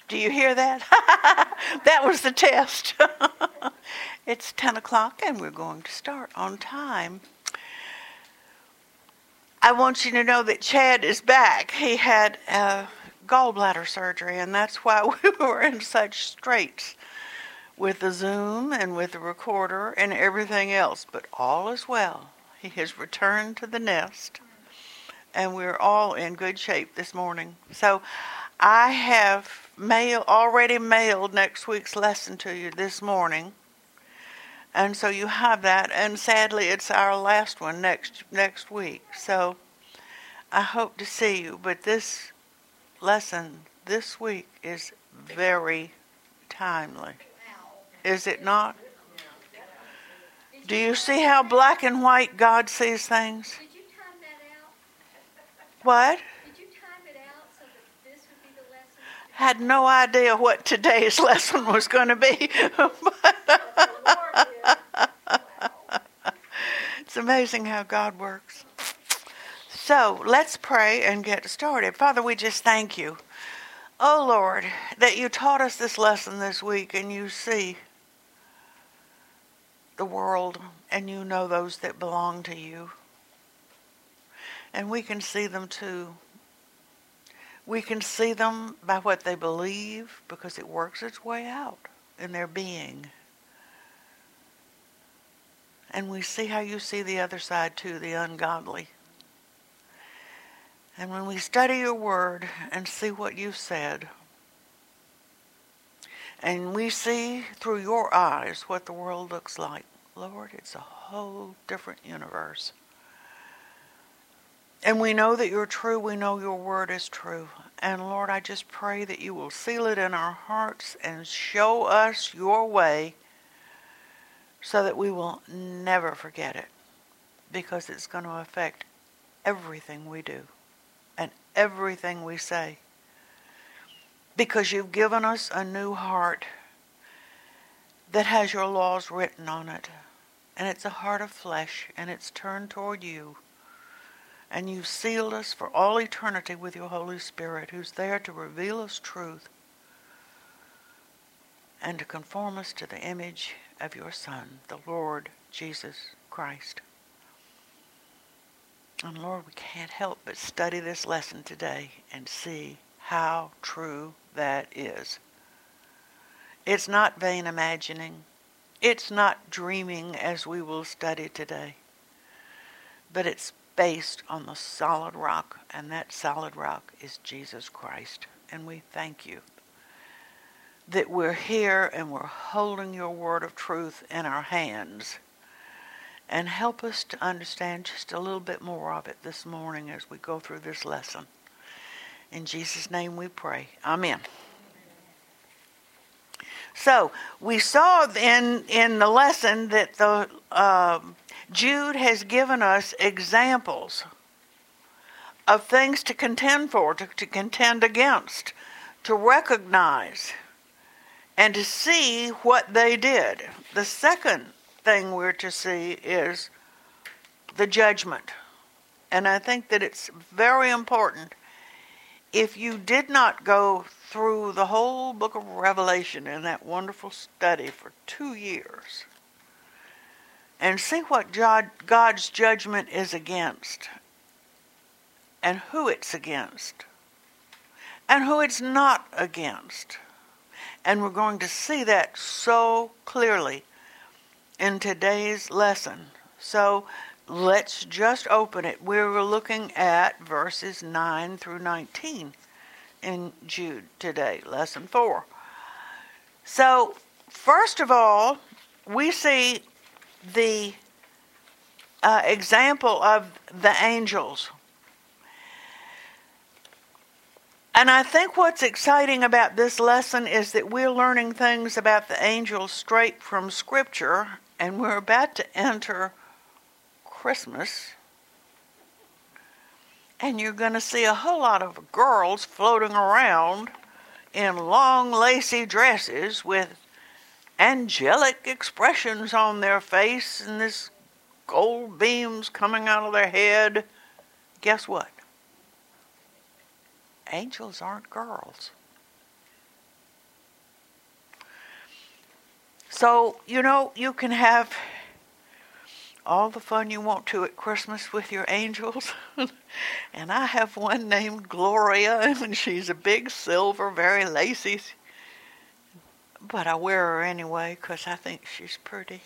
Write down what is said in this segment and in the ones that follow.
Do you hear that? That was the test. It's 10 o'clock and we're going to start on time. I want you to know that Chad is back. He had gallbladder surgery, and that's why we were in such straits with the Zoom and with the recorder and everything else. But all is well. He has returned to the nest, and we're all in good shape this morning. So I have already mailed next week's lesson to you this morning. And so you have that, and sadly it's our last one next week. So I hope to see you, but this lesson this week is very timely. Is it not? Do you see how black and white God sees things? Did you time that out? What? Did you time it out so that this would be the lesson? Had no idea what today's lesson was going to be. It's amazing how God works. So let's pray and get started. Father, we just thank you, oh Lord, that you taught us this lesson this week, and you see the world and you know those that belong to you. And we can see them too. We can see them by what they believe, because it works its way out in their being. And we see how you see the other side too, the ungodly. And when we study your word and see what you've said, and we see through your eyes what the world looks like, Lord, it's a whole different universe. And we know that you're true. We know your word is true. And Lord, I just pray that you will seal it in our hearts and show us your way so that we will never forget it, because it's going to affect everything we do and everything we say. Because you've given us a new heart that has your laws written on it. And it's a heart of flesh, and it's turned toward you. And you've sealed us for all eternity with your Holy Spirit, who's there to reveal us truth and to conform us to the image of your Son, the Lord Jesus Christ. And Lord, we can't help but study this lesson today and see how true that is. It's not vain imagining. It's not dreaming, as we will study today. But it's based on the solid rock, and that solid rock is Jesus Christ. And we thank you that we're here and we're holding your word of truth in our hands. And help us to understand just a little bit more of it this morning as we go through this lesson. In Jesus' name we pray. Amen. So, we saw in the lesson that Jude has given us examples of things to contend for, to contend against, to recognize, and to see what they did. The second thing we're to see is the judgment. And I think that it's very important. If you did not go through the whole book of Revelation in that wonderful study for 2 years and see what God's judgment is against, and who it's against, and who it's not against. And we're going to see that so clearly in today's lesson. So let's just open it. We're looking at verses 9 through 19 in Jude today, lesson 4. So, first of all, we see the example of the angels. And I think what's exciting about this lesson is that we're learning things about the angels straight from Scripture, and we're about to enter Christmas. And you're going to see a whole lot of girls floating around in long, lacy dresses with angelic expressions on their face and this gold beams coming out of their head. Guess what? Angels aren't girls. So, you can have all the fun you want to at Christmas with your angels. And I have one named Gloria, and she's a big silver, very lacy. But I wear her anyway because I think she's pretty.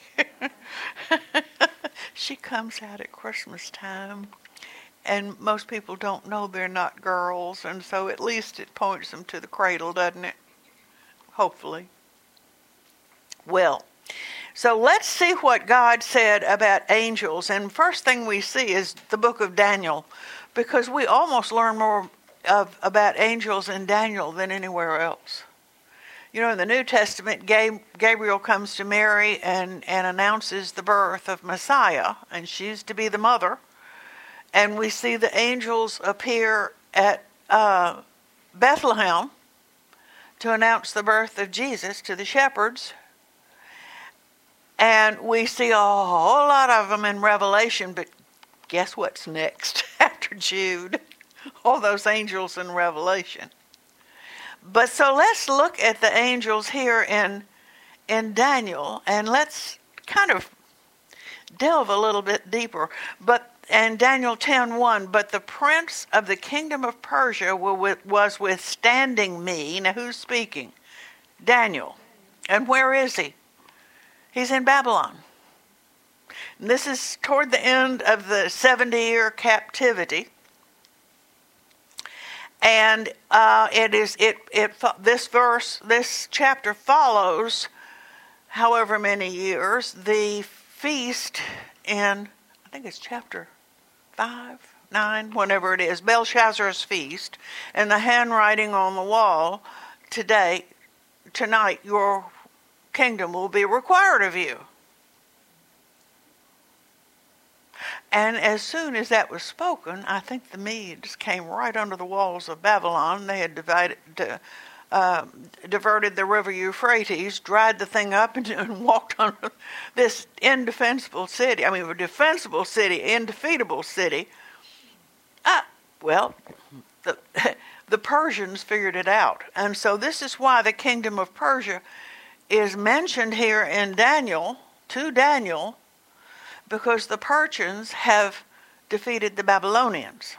She comes out at Christmas time. And most people don't know they're not girls, and so at least it points them to the cradle, doesn't it? Hopefully. Well, so let's see what God said about angels. And first thing we see is the book of Daniel, because we almost learn more about angels in Daniel than anywhere else. In the New Testament, Gabriel comes to Mary and announces the birth of Messiah, and she's to be the mother. And we see the angels appear at Bethlehem to announce the birth of Jesus to the shepherds. And we see a whole lot of them in Revelation, but guess what's next after Jude? All those angels in Revelation. But so let's look at the angels here in Daniel, and let's kind of delve a little bit deeper. And Daniel 10:1, but the prince of the kingdom of Persia was withstanding me. Now who's speaking? Daniel. And where is he? He's in Babylon. And this is toward the end of the 70-year captivity. And this chapter follows, however many years, the feast in, I think it's chapter 5, 9, whenever it is, Belshazzar's feast, and the handwriting on the wall, tonight your kingdom will be required of you. And as soon as that was spoken, I think the Medes came right under the walls of Babylon. They had diverted the river Euphrates, dried the thing up, and walked on this indefensible city. A defensible city, indefeatable city. The Persians figured it out. And so this is why the kingdom of Persia is mentioned here in Daniel, because the Persians have defeated the Babylonians.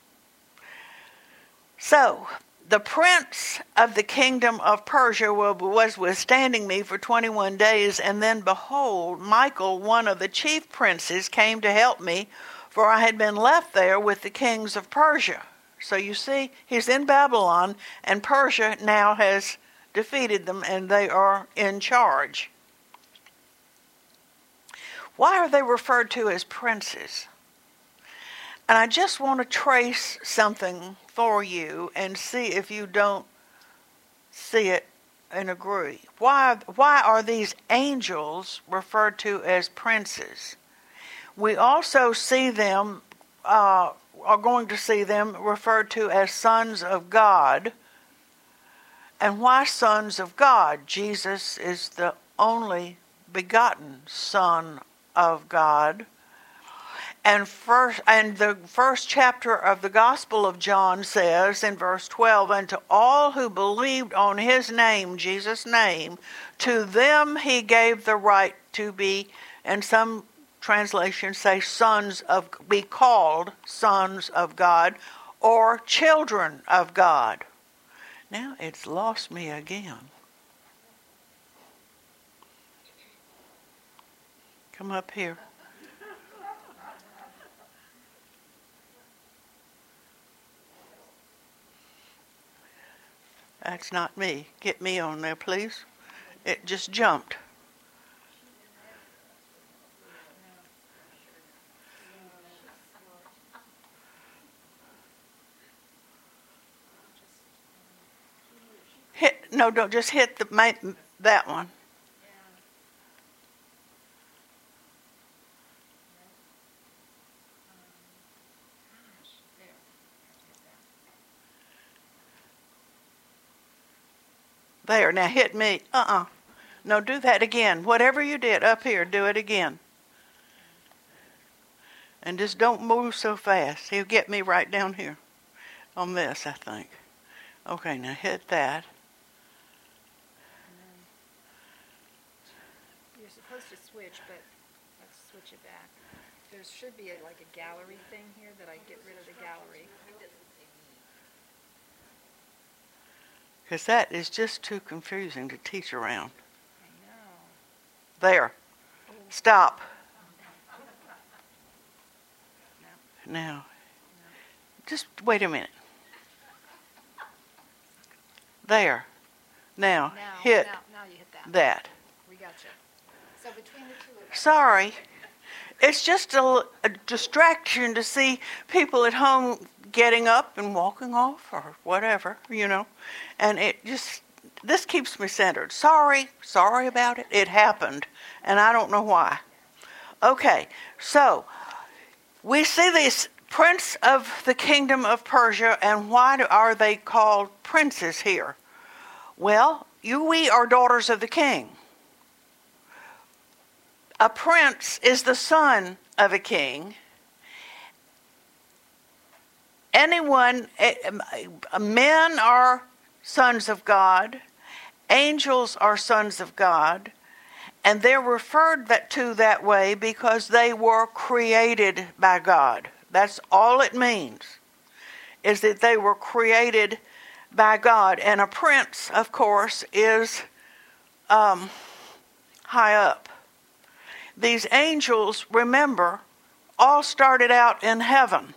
So, the prince of the kingdom of Persia was withstanding me for 21 days, and then behold, Michael, one of the chief princes, came to help me, for I had been left there with the kings of Persia. So you see, he's in Babylon, and Persia now has defeated them, and they are in charge. Why are they referred to as princes? And I just want to trace something for you and see if you don't see it and agree. Why are these angels referred to as princes? We also see them, are going to see them referred to as sons of God. And why sons of God? Jesus is the only begotten Son of God. And the first chapter of the Gospel of John says in verse 12, and to all who believed on his name, Jesus' name, to them he gave the right to be, and some translations say be called sons of God or children of God. Now it's lost me again. Come up here. That's not me. Get me on there, please. It just jumped. Don't just hit that one. There, now hit me. No, do that again. Whatever you did up here, do it again. And just don't move so fast. He'll get me right down here on this, I think. Okay, now hit that. should be like a gallery thing here that I get rid of the gallery. Because that is just too confusing to teach around. I know. There. Stop. No. Now, just wait a minute. There. Now, hit Now you hit that. that. We got you. So between the two of Sorry. It's just a distraction to see people at home getting up and walking off or whatever, And this keeps me centered. Sorry about it. It happened, and I don't know why. Okay, so we see this prince of the kingdom of Persia, and why are they called princes here? Well, we are daughters of the king. A prince is the son of a king. Men are sons of God. Angels are sons of God. And they're referred to that way because they were created by God. That's all it means, is that they were created by God. And a prince, of course, is high up. These angels, remember, all started out in heaven.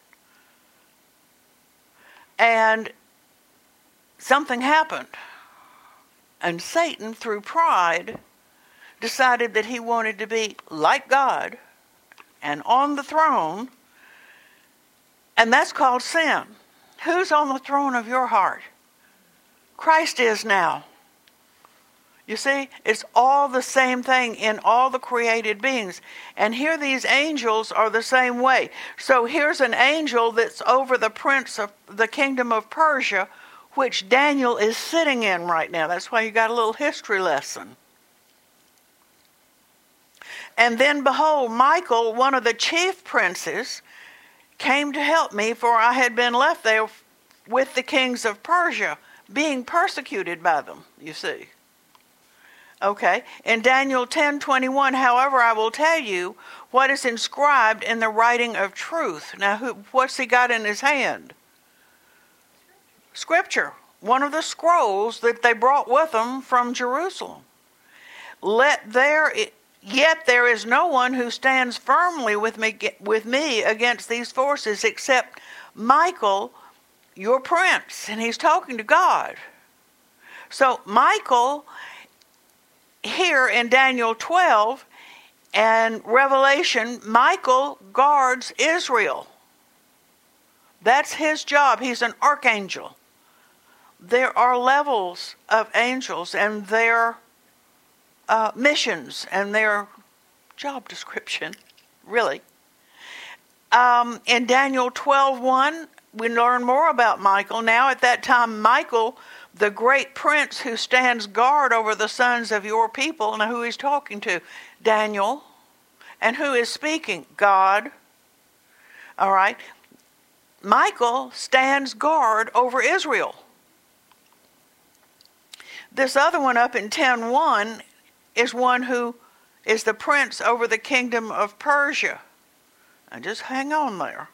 And something happened. And Satan, through pride, decided that he wanted to be like God and on the throne. And that's called sin. Who's on the throne of your heart? Christ is now. You see, it's all the same thing in all the created beings. And here these angels are the same way. So here's an angel that's over the prince of the kingdom of Persia, which Daniel is sitting in right now. That's why you got a little history lesson. And then behold, Michael, one of the chief princes, came to help me, for I had been left there with the kings of Persia, being persecuted by them, you see. Okay, in Daniel 10:21, however, I will tell you what is inscribed in the writing of truth. Now, what's he got in his hand? Scripture. One of the scrolls that they brought with them from Jerusalem. Yet there is no one who stands firmly with me against these forces except Michael, your prince. And he's talking to God. So Michael, here in Daniel 12 and Revelation, Michael guards Israel. That's his job. He's an archangel. There are levels of angels and their missions and their job description, really. In Daniel 12:1, we learn more about Michael. Now at that time, Michael, the great prince who stands guard over the sons of your people. Now who he's talking to? Daniel. And who is speaking? God. All right. Michael stands guard over Israel. This other one up in 10:1 is one who is the prince over the kingdom of Persia. And just hang on there.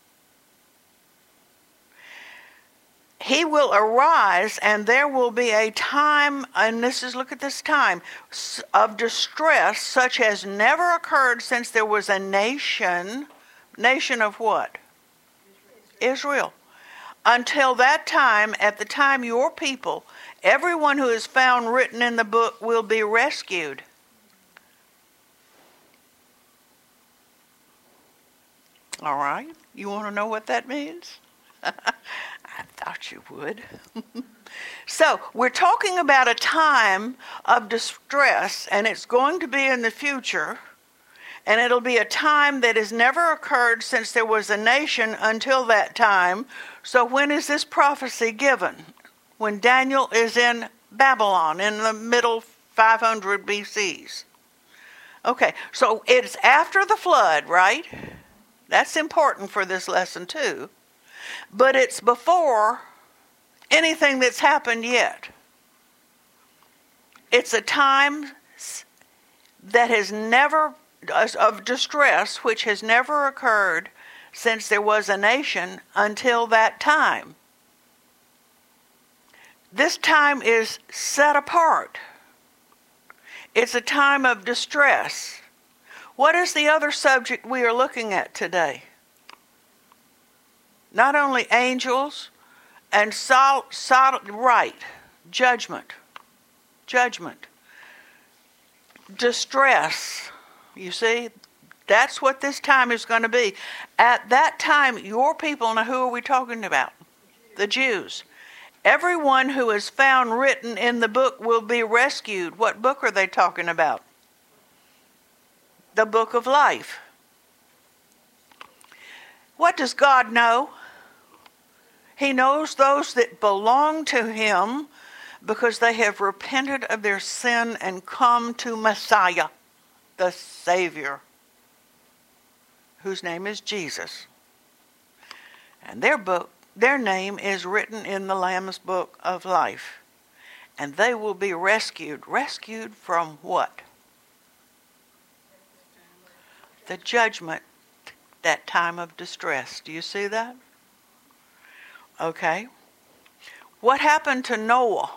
He will arise, and there will be a time, and look at this time, of distress such as never occurred since there was a nation of what? Israel. Until that time, at the time your people, everyone who is found written in the book will be rescued. All right, you want to know what that means? I thought you would. So, we're talking about a time of distress, and it's going to be in the future, and it'll be a time that has never occurred since there was a nation until that time. So when is this prophecy given? When Daniel is in Babylon, in the middle 500 BCs. Okay, so it's after the flood, right? That's important for this lesson too. But it's before anything that's happened yet. It's a time that has never of distress which has never occurred since there was a nation until that time. This time is set apart. It's a time of distress. What is the other subject we are looking at today? Not only angels and judgment. Judgment. Distress. You see, that's what this time is going to be. At that time, your people, now who are we talking about? The Jews. Everyone who is found written in the book will be rescued. What book are they talking about? The book of life. What does God know? He knows those that belong to Him because they have repented of their sin and come to Messiah, the Savior, whose name is Jesus. And their name is written in the Lamb's book of life. And they will be rescued. Rescued from what? The judgment, that time of distress. Do you see that? Okay. What happened to Noah?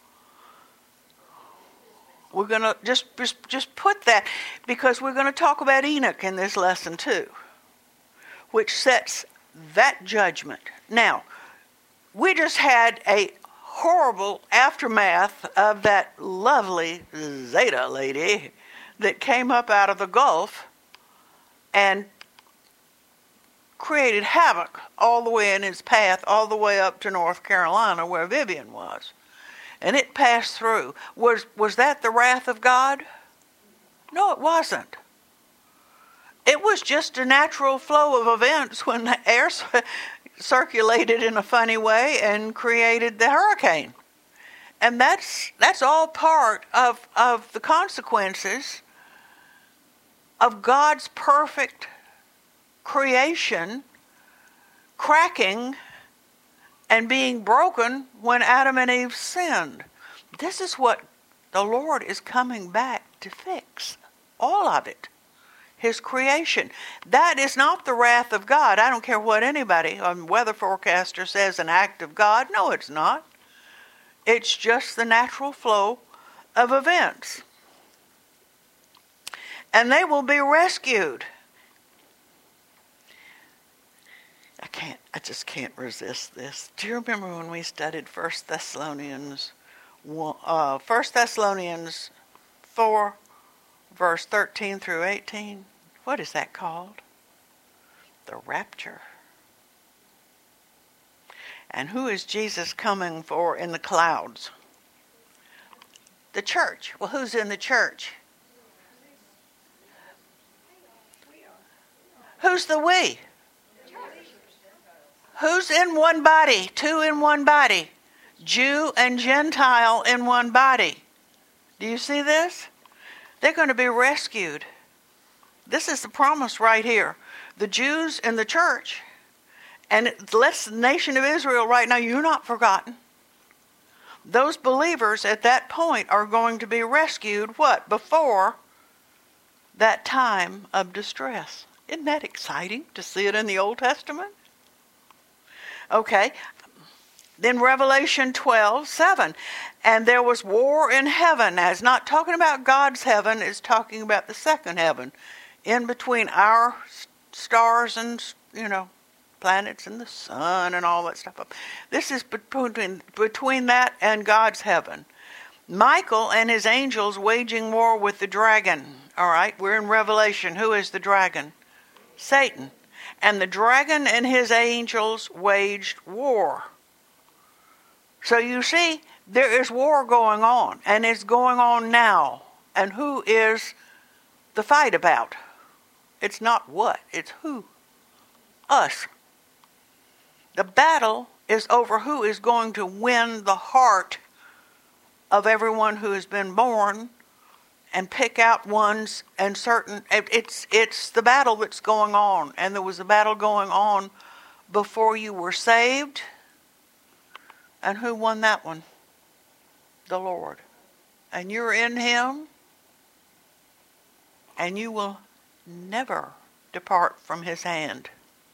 We're going to just put that, because we're going to talk about Enoch in this lesson too, which sets that judgment. Now, we just had a horrible aftermath of that lovely Zeta lady that came up out of the Gulf and created havoc all the way in its path, all the way up to North Carolina where Vivian was. And it passed through. Was that the wrath of God? No, it wasn't. It was just a natural flow of events when the air circulated in a funny way and created the hurricane. And that's all part of the consequences of God's perfect creation cracking and being broken when Adam and Eve sinned. This is what the Lord is coming back to fix. All of it. His creation. That is not the wrath of God. I don't care what anybody, a weather forecaster says, an act of God. No, it's not. It's just the natural flow of events. And they will be rescued. I just can't resist this. Do you remember when we studied 1 Thessalonians 4, verse 13 through 18? What is that called? The rapture. And who is Jesus coming for in the clouds? The church. Well, who's in the church? Who's the we? Who's in one body? Two in one body. Jew and Gentile in one body. Do you see this? They're going to be rescued. This is the promise right here. The Jews in the church, and it lets the nation of Israel right now, you're not forgotten. Those believers at that point are going to be rescued, what? Before that time of distress. Isn't that exciting to see it in the Old Testament? Okay, then Revelation 12:7. And there was war in heaven. Now, it's not talking about God's heaven, it's talking about the second heaven. In between our stars and, planets and the sun and all that stuff. This is between that and God's heaven. Michael and his angels waging war with the dragon. All right, we're in Revelation. Who is the dragon? Satan. And the dragon and his angels waged war. So you see, there is war going on, and it's going on now. And who is the fight about? It's not what, it's who. Us. The battle is over who is going to win the heart of everyone who has been born and pick out ones and certain. It's the battle that's going on. And there was a battle going on before you were saved. And who won that one? The Lord. And you're in Him. And you will never depart from his hand.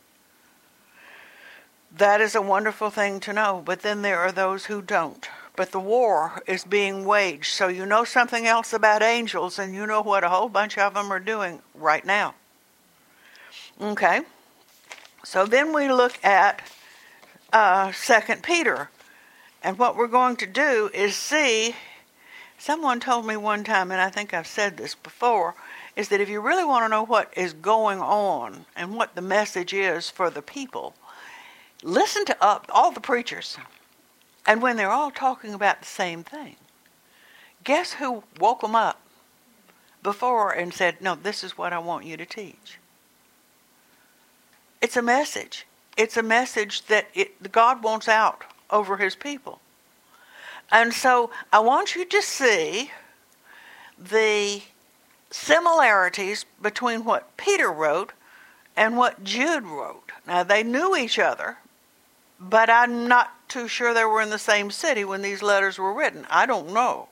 That is a wonderful thing to know, but then there are those who don't. But the war is being waged, so you know something else about angels, and you know what a whole bunch of them are doing right now. Okay, so then we look at 2 Peter, and what we're going to do is see, someone told me one time, and I think I've said this before, is that if you really want to know what is going on and what the message is for the people, listen to all the preachers. And when they're all talking about the same thing, guess who woke them up before and said, no, this is what I want you to teach? It's a message. It's a message that God wants out over his people. And so I want you to see the similarities between what Peter wrote and what Jude wrote. Now, they knew each other, but I'm not too sure they were in the same city when these letters were written. I don't know.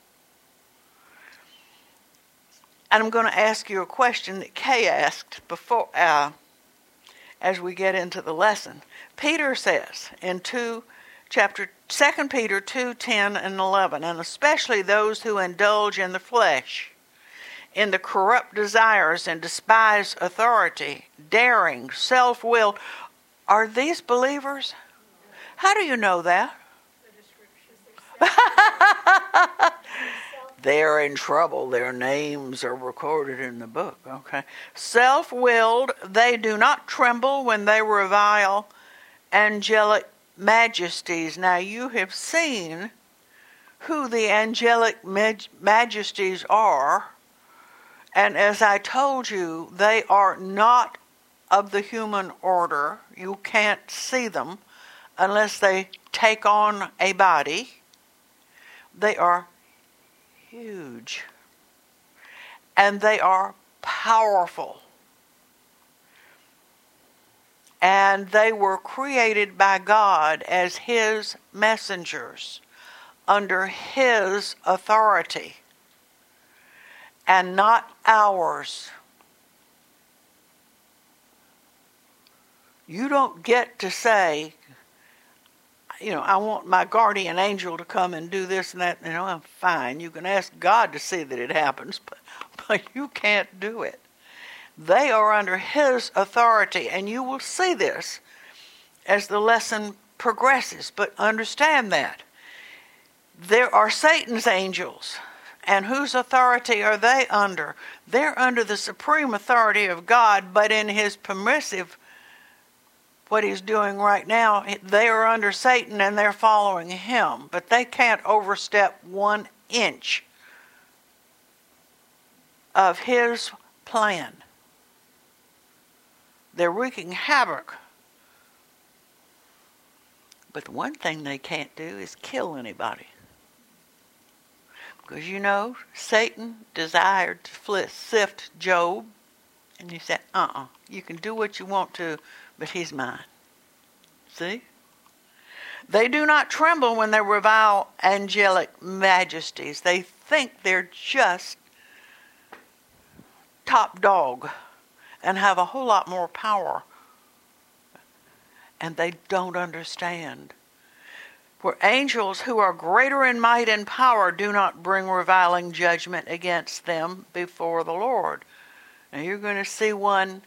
And I'm going to ask you a question that Kay asked before, as we get into the lesson. Peter says in 2 Peter 2, 10 and 11, and especially those who indulge in the flesh, in the corrupt desires and despise authority, daring, self-willed. Are these believers? How do you know that? They're in trouble. Their names are recorded in the book. Okay. Self-willed, they do not tremble when they revile angelic majesties. Now you have seen who the angelic majesties are. And as I told you, they are not of the human order. You can't see them unless they take on a body. They are huge. And they are powerful. And they were created by God as his messengers under his authority and not ours. You don't get to say, I want my guardian angel to come and do this and that. I'm fine. You can ask God to see that it happens, but you can't do it. They are under his authority, and you will see this as the lesson progresses. But understand that. There are Satan's angels. And whose authority are they under? They're under the supreme authority of God, but in his permissive, what he's doing right now, they are under Satan and they're following him. But they can't overstep 1 inch of his plan. They're wreaking havoc. But the one thing they can't do is kill anybody. Because Satan desired to sift Job. And he said, you can do what you want to, but he's mine. See? They do not tremble when they revile angelic majesties. They think they're just top dog and have a whole lot more power. And they don't understand. For angels who are greater in might and power do not bring reviling judgment against them before the Lord. Now you're going to see one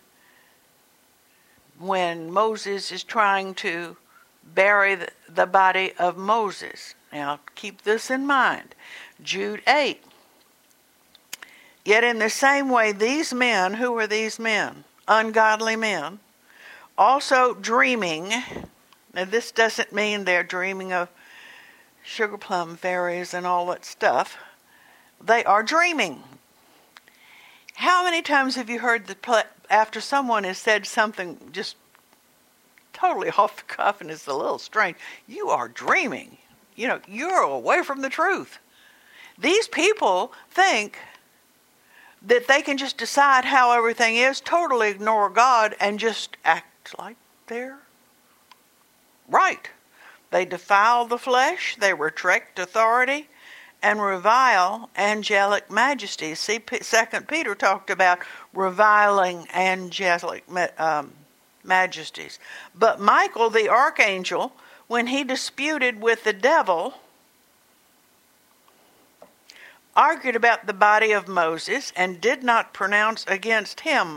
when Moses is trying to bury the body of Moses. Now keep this in mind. Jude 8. Yet in the same way these men, who are these men? Ungodly men, also dreaming. Now this doesn't mean they're dreaming of sugar plum fairies and all that stuff. They are dreaming. How many times have you heard that after someone has said something just totally off the cuff and it's a little strange, you are dreaming. You're away from the truth. These people think that they can just decide how everything is, totally ignore God, and just act like they're right. They defile the flesh, they retract authority, and revile angelic majesties. See, 2 Peter talked about reviling angelic majesties. But Michael, the archangel, when he disputed with the devil, argued about the body of Moses and did not pronounce against him,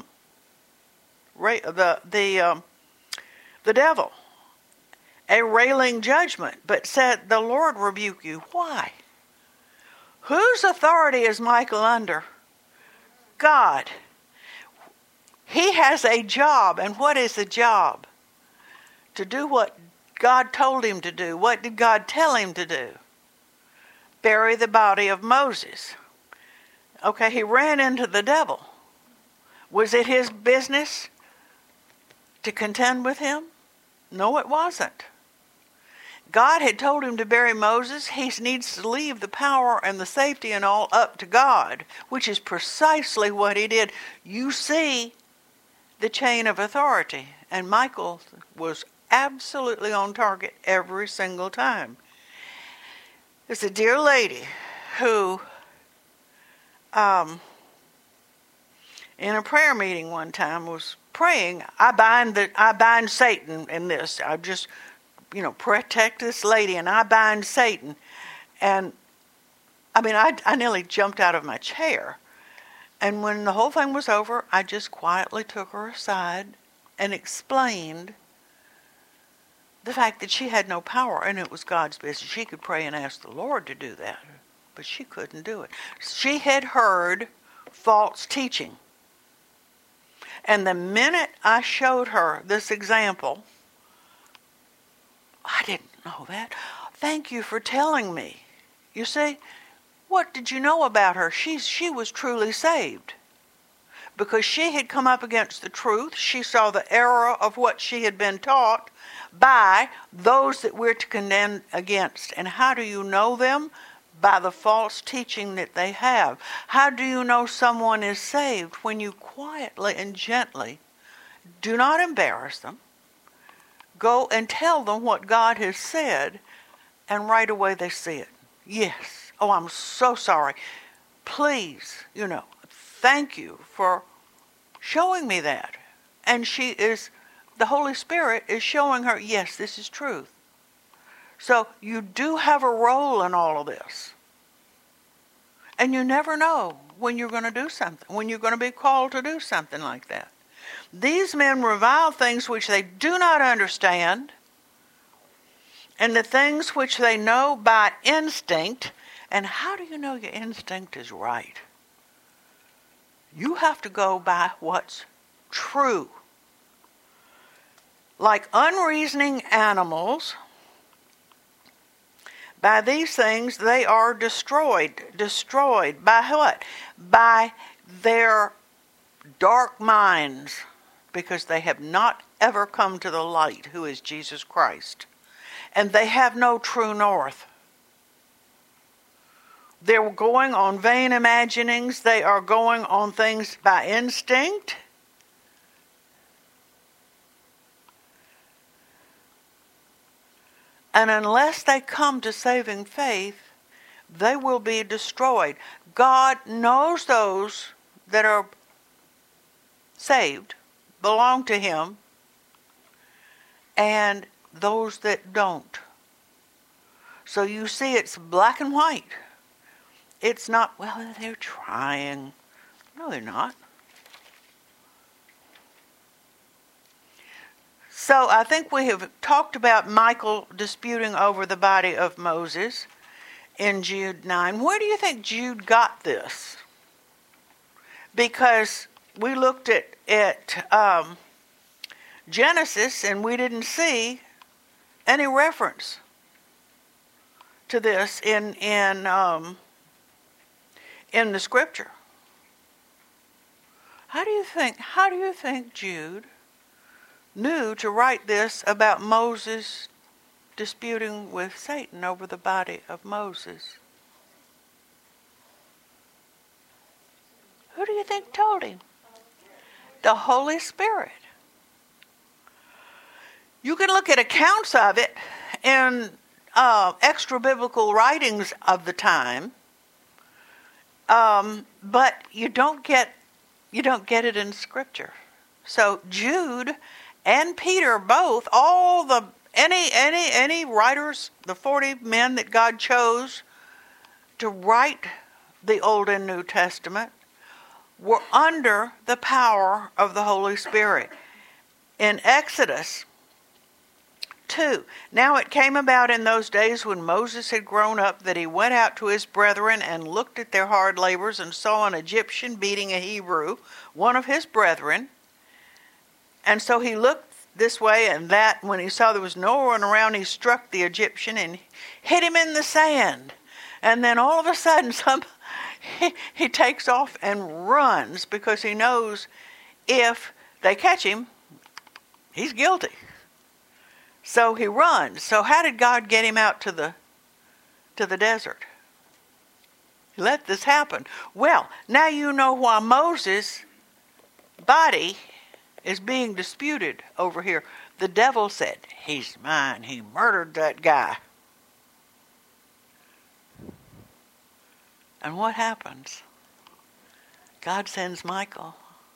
the devil, a railing judgment, but said, "The Lord rebuke you." Why? Whose authority is Michael under? God. He has a job, and what is the job? To do what God told him to do. What did God tell him to do? Bury the body of Moses. Okay, he ran into the devil. Was it his business to contend with him? No, it wasn't. God had told him to bury Moses. He needs to leave the power and the safety and all up to God, which is precisely what he did. You see the chain of authority, and Michael was absolutely on target every single time. There's a dear lady who, in a prayer meeting one time, was praying, I bind Satan in this. I just, protect this lady, and I bind Satan. And, I nearly jumped out of my chair. And when the whole thing was over, I just quietly took her aside and explained the fact that she had no power, and it was God's business. She could pray and ask the Lord to do that, but she couldn't do it. She had heard false teaching. And the minute I showed her this example, I didn't know that. Thank you for telling me. You see, what did you know about her? She was truly saved. Because she had come up against the truth. She saw the error of what she had been taught by those that we're to contend against. And how do you know them? By the false teaching that they have. How do you know someone is saved? When you quietly and gently, do not embarrass them, go and tell them what God has said, and right away they see it. Yes. Oh, I'm so sorry. Please, thank you for showing me that. And the Holy Spirit is showing her, yes, this is truth. So you do have a role in all of this. And you never know when you're going to do something, when you're going to be called to do something like that. These men revile things which they do not understand, and the things which they know by instinct. And how do you know your instinct is right? You have to go by what's true. Like unreasoning animals, by these things they are destroyed. Destroyed by what? By their dark minds, because they have not ever come to the light, who is Jesus Christ. And they have no true north. They're going on vain imaginings. They are going on things by instinct. And unless they come to saving faith, they will be destroyed. God knows those that are saved, belong to Him, and those that don't. So you see, it's black and white. It's not, well, they're trying. No, they're not. So I think we have talked about Michael disputing over the body of Moses in Jude 9. Where do you think Jude got this? Because we looked at Genesis and we didn't see any reference to this in the scripture. How do you think Jude knew to write this about Moses disputing with Satan over the body of Moses? Who do you think told him? The Holy Spirit. You can look at accounts of it in extra biblical writings of the time, But you don't get it in Scripture. So Jude and Peter both, all the any writers, the 40 men that God chose to write the Old and New Testament, were under the power of the Holy Spirit. In Exodus 2, now it came about in those days when Moses had grown up that he went out to his brethren and looked at their hard labors and saw an Egyptian beating a Hebrew, one of his brethren. And so he looked this way and that. When he saw there was no one around, he struck the Egyptian and hit him in the sand. And then all of a sudden he takes off and runs, because he knows if they catch him, he's guilty. So he runs. So how did God get him out to the desert? He let this happen. Well, now you know why Moses' body is being disputed over here. The devil said, he's mine. He murdered that guy. And what happens? God sends Michael.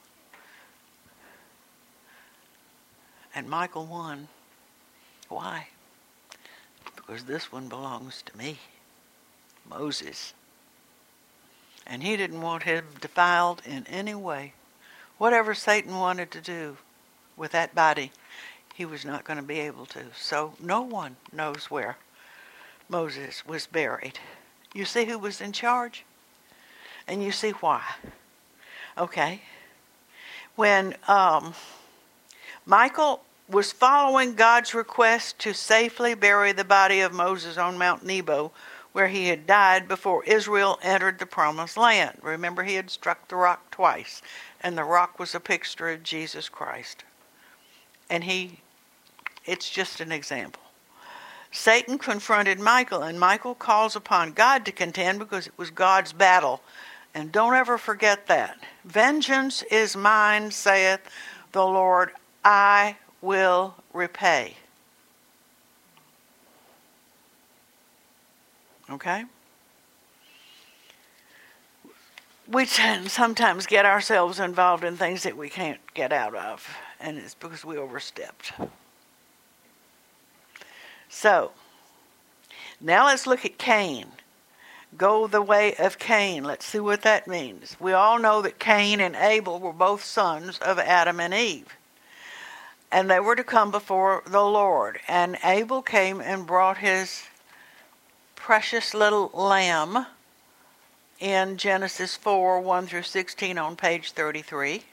And Michael won. Why? Because this one belongs to me, Moses. And he didn't want him defiled in any way. Whatever Satan wanted to do with that body, he was not going to be able to. So no one knows where Moses was buried. You see who was in charge? And you see why. Okay. When Michael was following God's request to safely bury the body of Moses on Mount Nebo, where he had died before Israel entered the promised land. Remember, he had struck the rock twice, and the rock was a picture of Jesus Christ. And it's just an example. Satan confronted Michael, and Michael calls upon God to contend because it was God's battle. And don't ever forget that. Vengeance is mine, saith the Lord. I will repay. Okay? We sometimes get ourselves involved in things that we can't get out of, and it's because we overstepped. So, now let's look at Cain. Go the way of Cain. Let's see what that means. We all know that Cain and Abel were both sons of Adam and Eve. And they were to come before the Lord. And Abel came and brought his precious little lamb in Genesis 4, 1 through 16 on page 33.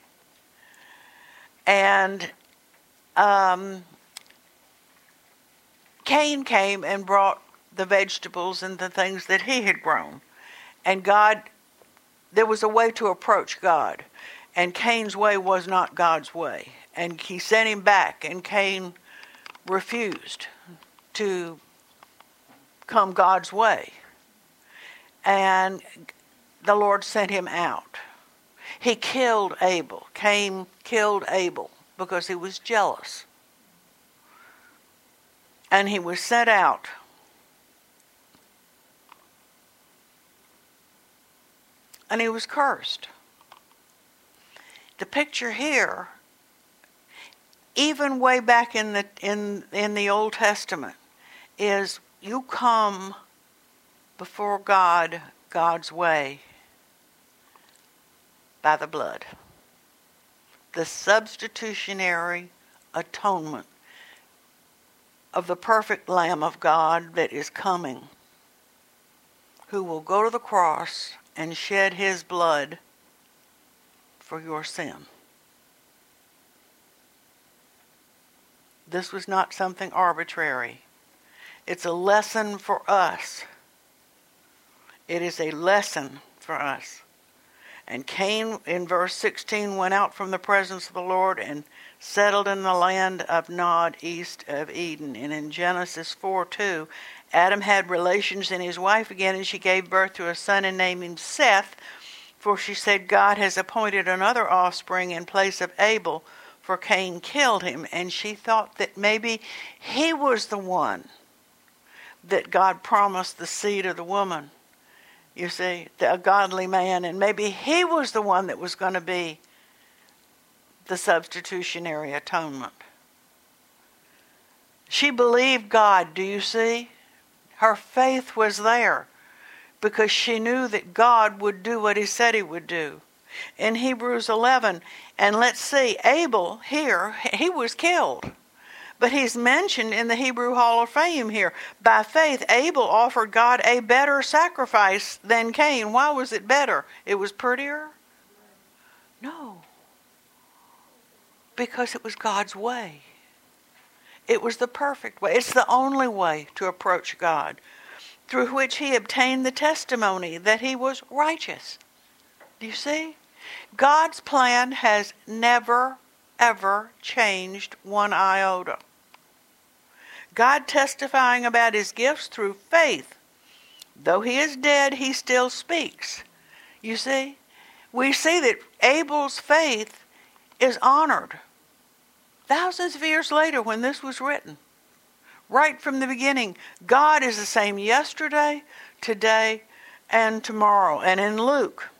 And Cain came and brought the vegetables and the things that he had grown. And there was a way to approach God. And Cain's way was not God's way. And he sent him back, and Cain refused to come God's way. And the Lord sent him out. He killed Abel. Cain killed Abel because he was jealous. And he was sent out. And he was cursed. The picture here, even way back in the Old Testament, is you come before God God's way by the blood. The substitutionary atonement of the perfect Lamb of God that is coming, who will go to the cross and shed his blood for your sin. This was not something arbitrary. It's a lesson for us. It is a lesson for us. And Cain, in verse 16, went out from the presence of the Lord and settled in the land of Nod, east of Eden. And in Genesis 4:2, Adam had relations in his wife again, and she gave birth to a son and named him Seth, for she said, God has appointed another offspring in place of Abel, for Cain killed him. And she thought that maybe he was the one that God promised the seed of the woman. You see, a godly man, and maybe he was the one that was going to be the substitutionary atonement. She believed God, do you see? Her faith was there because she knew that God would do what he said he would do. In Hebrews 11, and let's see, Abel here, he was killed. But he's mentioned in the Hebrew Hall of Fame here. By faith, Abel offered God a better sacrifice than Cain. Why was it better? It was prettier? No. Because it was God's way. It was the perfect way. It's the only way to approach God, through which he obtained the testimony that he was righteous. Do you see? God's plan has never, ever changed one iota. God testifying about his gifts through faith. Though he is dead, he still speaks. You see? We see that Abel's faith is honored. Thousands of years later when this was written. Right from the beginning, God is the same yesterday, today, and tomorrow. And in Luke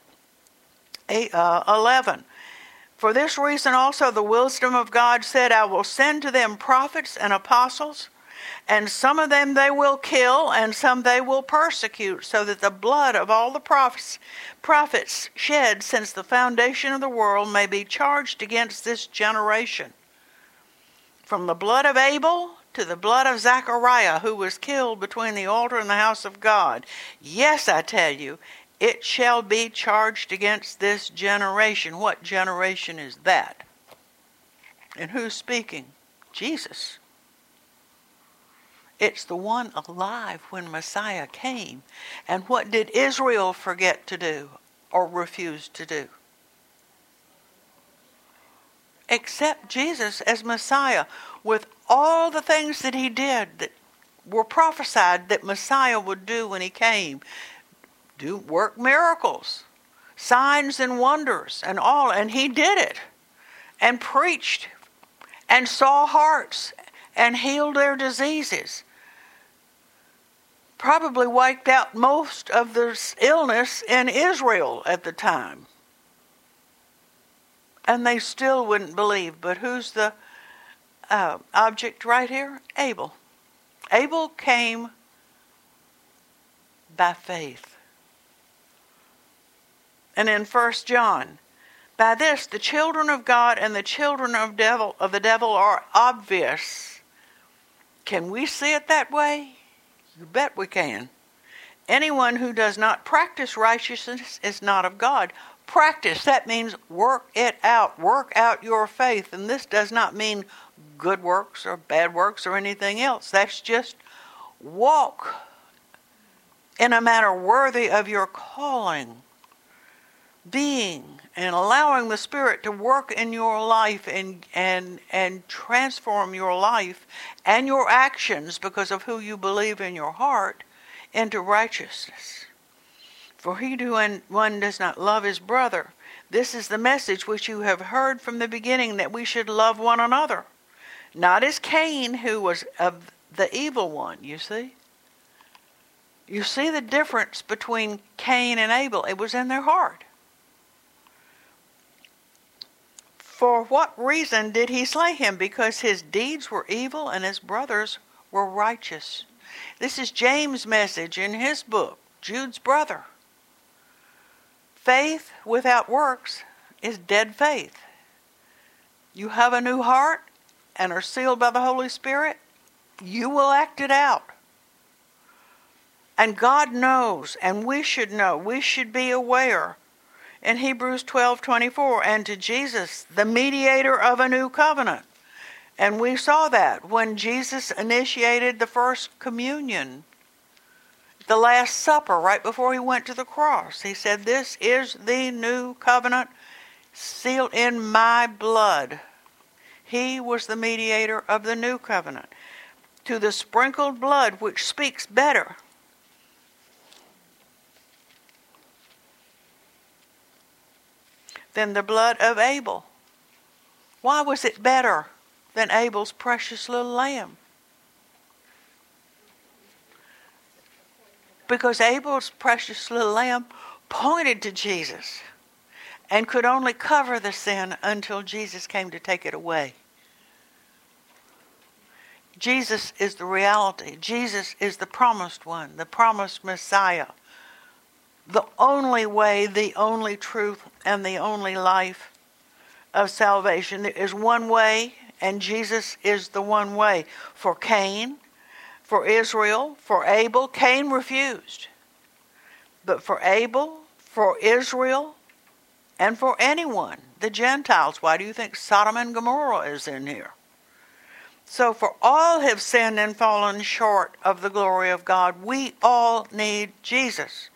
11, for this reason also the wisdom of God said, I will send to them prophets and apostles, and some of them they will kill, and some they will persecute, so that the blood of all the prophets shed since the foundation of the world may be charged against this generation. From the blood of Abel to the blood of Zechariah, who was killed between the altar and the house of God. Yes, I tell you, it shall be charged against this generation. What generation is that? And who's speaking? Jesus. It's the one alive when Messiah came. And what did Israel forget to do or refuse to do? Accept Jesus as Messiah with all the things that he did that were prophesied that Messiah would do when he came. Work miracles, signs and wonders and all. And he did it and preached and saw hearts and healed their diseases. Probably wiped out most of the illness in Israel at the time. And they still wouldn't believe. But who's the object right here? Abel. Abel came by faith. And in 1 John, by this the children of God and the children of the devil are obvious. Can we see it that way? You bet we can. Anyone who does not practice righteousness is not of God. Practice, that means work it out. Work out your faith. And this does not mean good works or bad works or anything else. That's just walk in a manner worthy of your calling. Being and allowing the Spirit to work in your life and transform your life and your actions because of who you believe in your heart into righteousness. For he who one does not love his brother, this is the message which you have heard from the beginning, that we should love one another. Not as Cain, who was of the evil one, you see. You see the difference between Cain and Abel. It was in their heart. For what reason did he slay him? Because his deeds were evil and his brothers were righteous. This is James' message in his book, Jude's brother. Faith without works is dead faith. You have a new heart and are sealed by the Holy Spirit, you will act it out. And God knows, and we should know, we should be aware. In Hebrews 12:24, and to Jesus, the mediator of a new covenant. And we saw that when Jesus initiated the first communion, the Last Supper, right before he went to the cross. He said, this is the new covenant sealed in my blood. He was the mediator of the new covenant. To the sprinkled blood, which speaks better than the blood of Abel. Why was it better than Abel's precious little lamb? because Abel's precious little lamb pointed to Jesus and could only cover the sin until Jesus came to take it away. Jesus is the reality. Jesus is the promised one, the promised Messiah. The only way, the only truth, and the only life of salvation. There is one way, and Jesus is the one way. For Cain, for Israel, for Abel, Cain refused. But for Abel, for Israel, and for anyone, the Gentiles, why do you think Sodom and Gomorrah is in here? So for all have sinned and fallen short of the glory of God. We all need Jesus.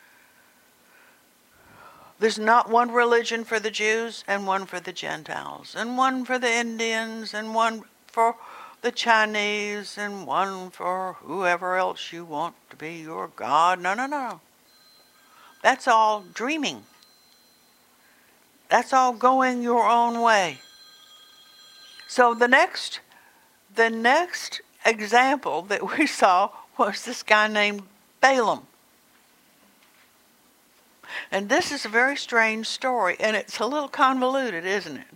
There's not one religion for the Jews and one for the Gentiles, and one for the Indians and one for the Chinese and one for whoever else you want to be your God. No. That's all dreaming. That's all going your own way. So the next example that we saw was this guy named Balaam. And this is a very strange story, and it's a little convoluted, isn't it?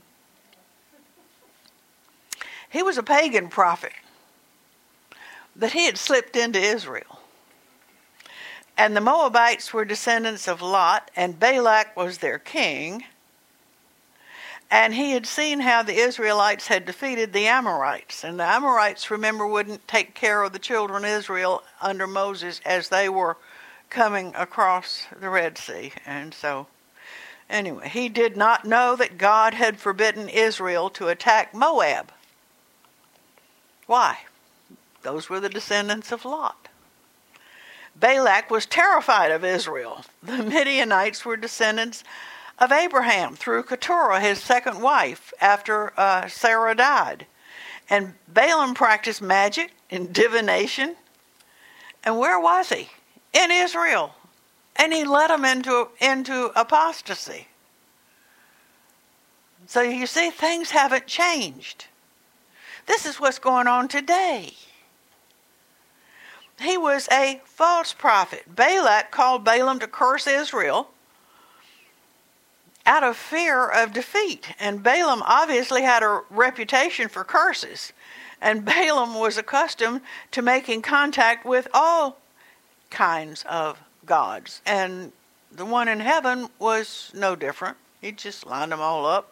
He was a pagan prophet, but he had slipped into Israel. And the Moabites were descendants of Lot, and Balak was their king. And he had seen how the Israelites had defeated the Amorites. And the Amorites, remember, wouldn't take care of the children of Israel under Moses as they were coming across the Red Sea. And so, anyway, he did not know that God had forbidden Israel to attack Moab. Why? Those were the descendants of Lot. Balak was terrified of Israel. The Midianites were descendants of Abraham through Keturah, his second wife, after Sarah died. And Balaam practiced magic and divination. And where was he? In Israel. And he led them into apostasy. So you see, things haven't changed. This is what's going on today. He was a false prophet. Balak called Balaam to curse Israel out of fear of defeat. And Balaam obviously had a reputation for curses. And Balaam was accustomed to making contact with all kinds of gods. And the one in heaven was no different. He just lined them all up.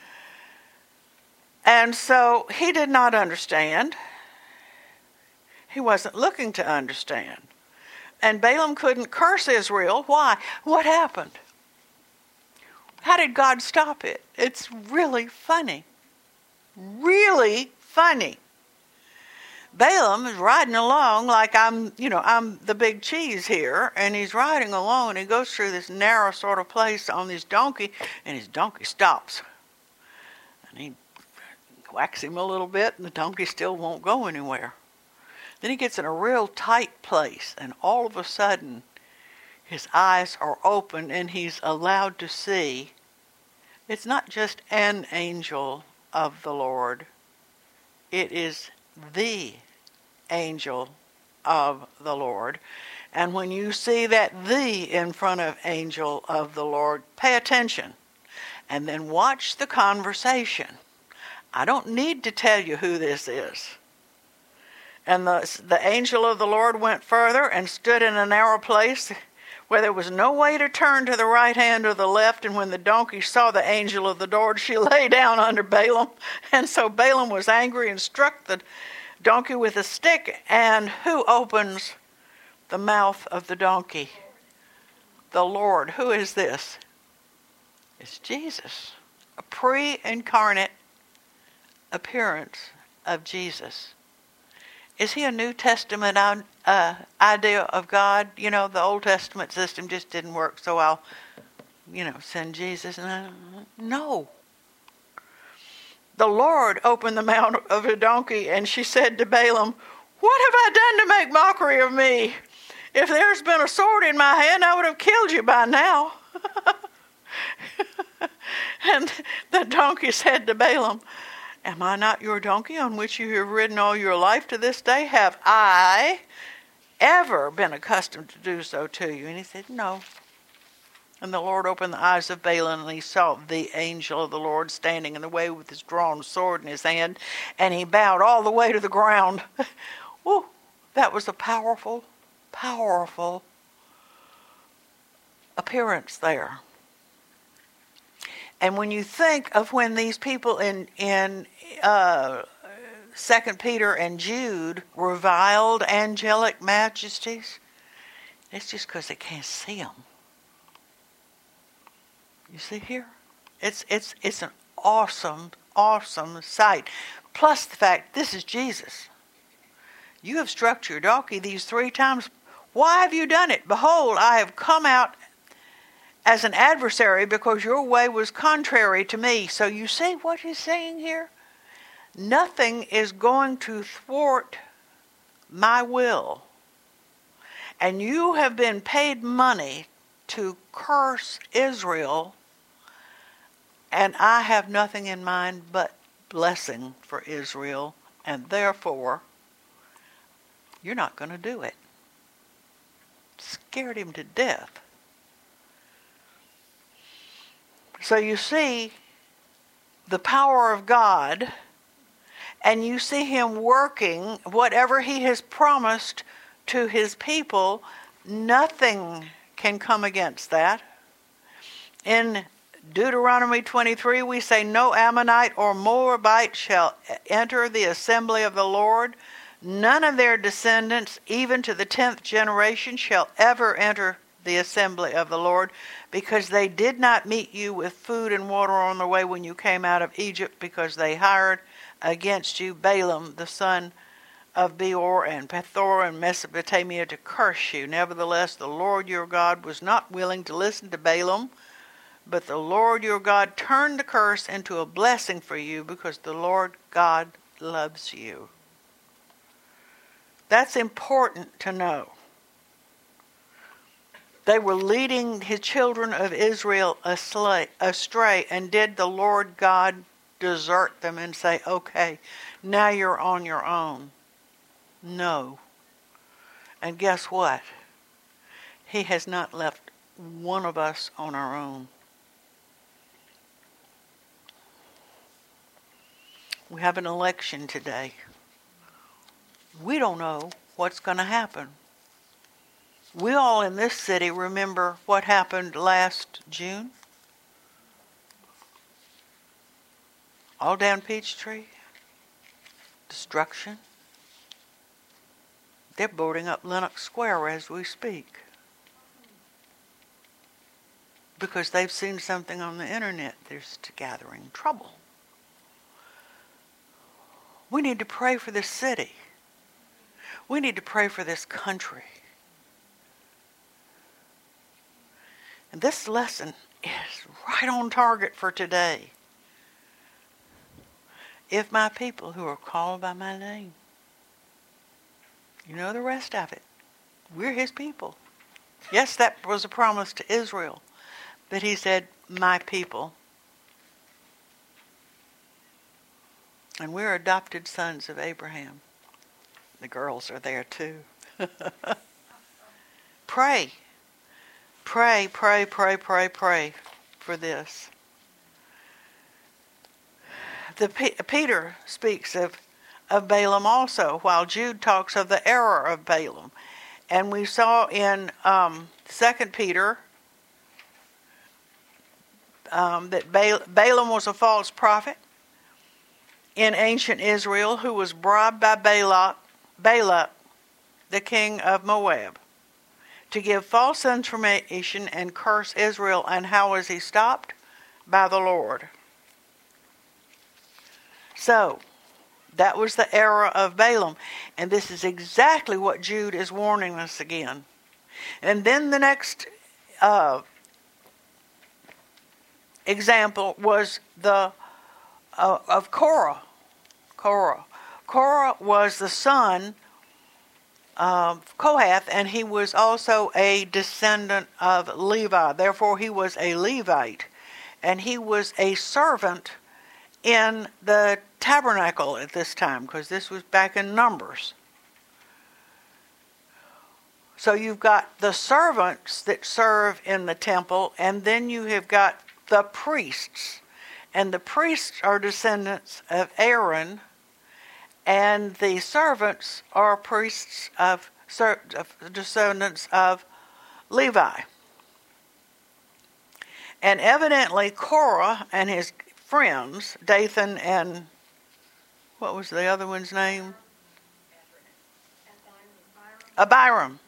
And so he did not understand. He wasn't looking to understand. And Balaam couldn't curse Israel. Why? What happened? How did God stop it? It's really funny. Really funny. Balaam is riding along like I'm the big cheese here, and he's riding along, and he goes through this narrow sort of place on this donkey, and his donkey stops. And he whacks him a little bit, and the donkey still won't go anywhere. Then he gets in a real tight place, and all of a sudden, his eyes are open, and he's allowed to see. It's not just an angel of the Lord. It is the angel of the Lord. And when you see that "the" in front of angel of the Lord, pay attention. And then watch the conversation. I don't need to tell you who this is. And the angel of the Lord went further and stood in a narrow place where there was no way to turn to the right hand or the left. And when the donkey saw the angel of the Lord, she lay down under Balaam. And so Balaam was angry and struck the donkey with a stick. And who opens the mouth of the donkey? The Lord. Who is this? It's Jesus. A pre-incarnate appearance of Jesus. Is he a New Testament idea of God? You know, the Old Testament system just didn't work, so I'll, send Jesus. No. The Lord opened the mouth of a donkey, and she said to Balaam, "What have I done to make mockery of me? If there's been a sword in my hand, I would have killed you by now." And the donkey said to Balaam, "Am I not your donkey on which you have ridden all your life to this day? Have I ever been accustomed to do so to you? And he said, no. And the Lord opened the eyes of Balaam, and he saw the angel of the Lord standing in the way with his drawn sword in his hand, and he bowed all the way to the ground. Woo, that was a powerful, powerful appearance there. And when you think of when these people in 2 Peter and Jude reviled angelic majesties, it's just because they can't see them. You see here? It's an awesome, awesome sight. Plus the fact, this is Jesus. You have struck your donkey these 3 times. Why have you done it? Behold, I have come out as an adversary because your way was contrary to me. So you see what he's saying here? Nothing is going to thwart my will. And you have been paid money to curse Israel, and I have nothing in mind but blessing for Israel, and therefore, you're not going to do it. Scared him to death. So you see the power of God, and you see him working whatever he has promised to his people. Nothing can come against that. In Deuteronomy 23, we say, no Ammonite or Moabite shall enter the assembly of the Lord. None of their descendants, even to the 10th generation, shall ever enter the assembly of the Lord, because they did not meet you with food and water on the way when you came out of Egypt, because they hired against you Balaam, the son of Beor, and Pethor in Mesopotamia to curse you. Nevertheless, the Lord your God was not willing to listen to Balaam, but the Lord your God turned the curse into a blessing for you, because the Lord God loves you. That's important to know. They were leading his children of Israel astray, and did the Lord God desert them and say, okay, now you're on your own? No. And guess what? He has not left one of us on our own. We have an election today. We don't know what's going to happen. We all in this city remember what happened last June. All down Peachtree. Destruction. They're boarding up Lenox Square as we speak, because they've seen something on the internet. There's gathering trouble. We need to pray for this city. We need to pray for this country. And this lesson is right on target for today. If my people who are called by my name, you know the rest of it. We're his people. Yes, that was a promise to Israel. But he said, my people. And we're adopted sons of Abraham. The girls are there too. Pray. Pray, pray, pray, pray, pray for this. Peter speaks of Balaam also, while Jude talks of the error of Balaam. And we saw in 2 Peter that Balaam was a false prophet in ancient Israel who was bribed by Balak, the king of Moab, to give false information and curse Israel. And how was he stopped? By the Lord. So, that was the error of Balaam. And this is exactly what Jude is warning us again. And then the next example was the of Korah. Korah was the son of Kohath, and he was also a descendant of Levi. Therefore, he was a Levite, and he was a servant in the tabernacle at this time, because this was back in Numbers. So you've got the servants that serve in the temple, and then you have got the priests. And the priests are descendants of Aaron, and the servants are priests of descendants of Levi. And evidently Korah and his friends, Dathan and what was the other one's name? Abiram.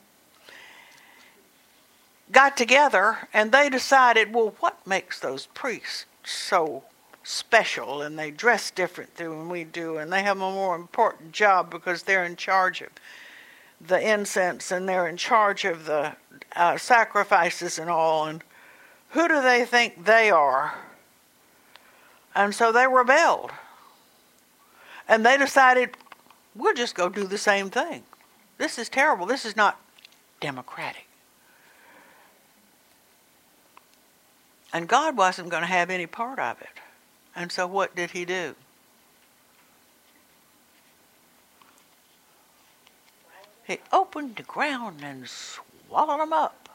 Got together and they decided, well, what makes those priests so special, and they dress different than we do, and they have a more important job because they're in charge of the incense and they're in charge of the sacrifices and all, and who do they think they are? And so they rebelled. And they decided, we'll just go do the same thing. This is terrible. This is not democratic. And God wasn't going to have any part of it. And so what did he do? He opened the ground and swallowed them up.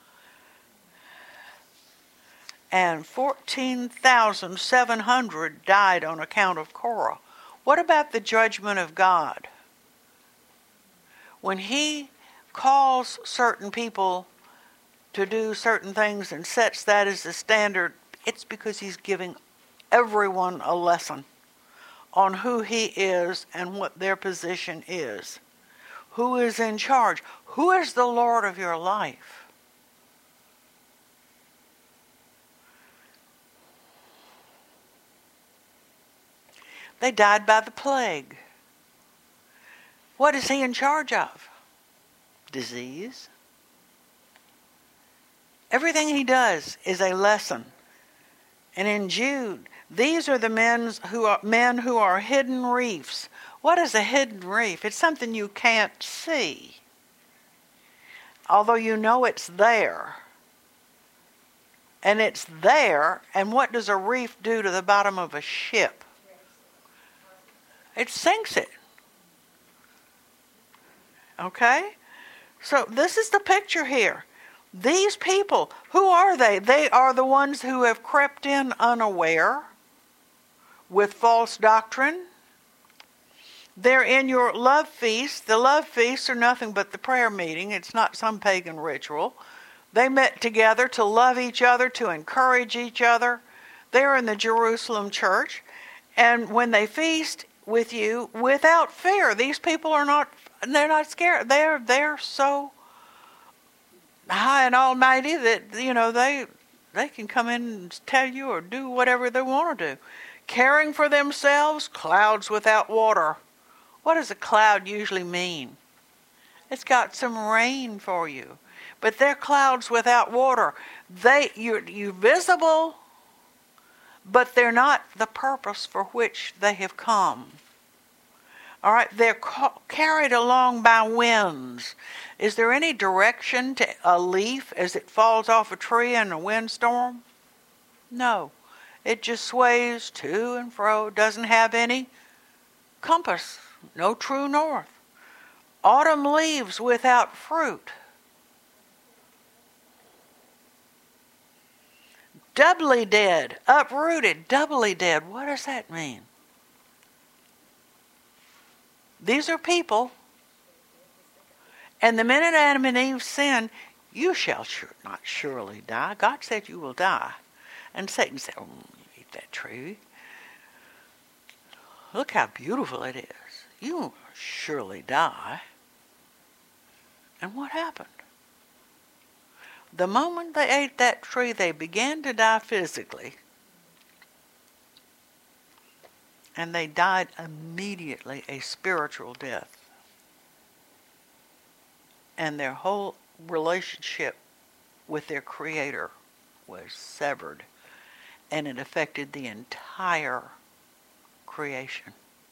And 14,700 died on account of Korah. What about the judgment of God? When he calls certain people to do certain things and sets that as the standard, it's because he's giving everyone a lesson on who he is and what their position is. Who is in charge? Who is the Lord of your life? They died by the plague. What is he in charge of? Disease. Everything he does is a lesson. And in Jude, these are the men who are hidden reefs. What is a hidden reef? It's something you can't see, although you know it's there. And it's there, and what does a reef do to the bottom of a ship? It sinks it. Okay? So this is the picture here. These people, who are they? They are the ones who have crept in unaware with false doctrine. They're in your love feast. The love feasts are nothing but the prayer meeting. It's not some pagan ritual. They met together to love each other, to encourage each other. They're in the Jerusalem church. And when they feast with you without fear, these people are not, they're not scared. They're so high and almighty that, you know, they can come in and tell you or do whatever they want to do. Caring for themselves, clouds without water. What does a cloud usually mean? It's got some rain for you. But they're clouds without water. You're visible, but they're not the purpose for which they have come. All right, they're carried along by winds. Is there any direction to a leaf as it falls off a tree in a windstorm? No. It just sways to and fro, doesn't have any compass, no true north. Autumn leaves without fruit. Doubly dead, uprooted, doubly dead. What does that mean? These are people, and the minute Adam and Eve sinned, you shall not surely die. God said you will die. And Satan said, oh, you eat that tree. Look how beautiful it is. You will surely die. And what happened? The moment they ate that tree, they began to die physically. And they died immediately a spiritual death. And their whole relationship with their Creator was severed. And it affected the entire creation.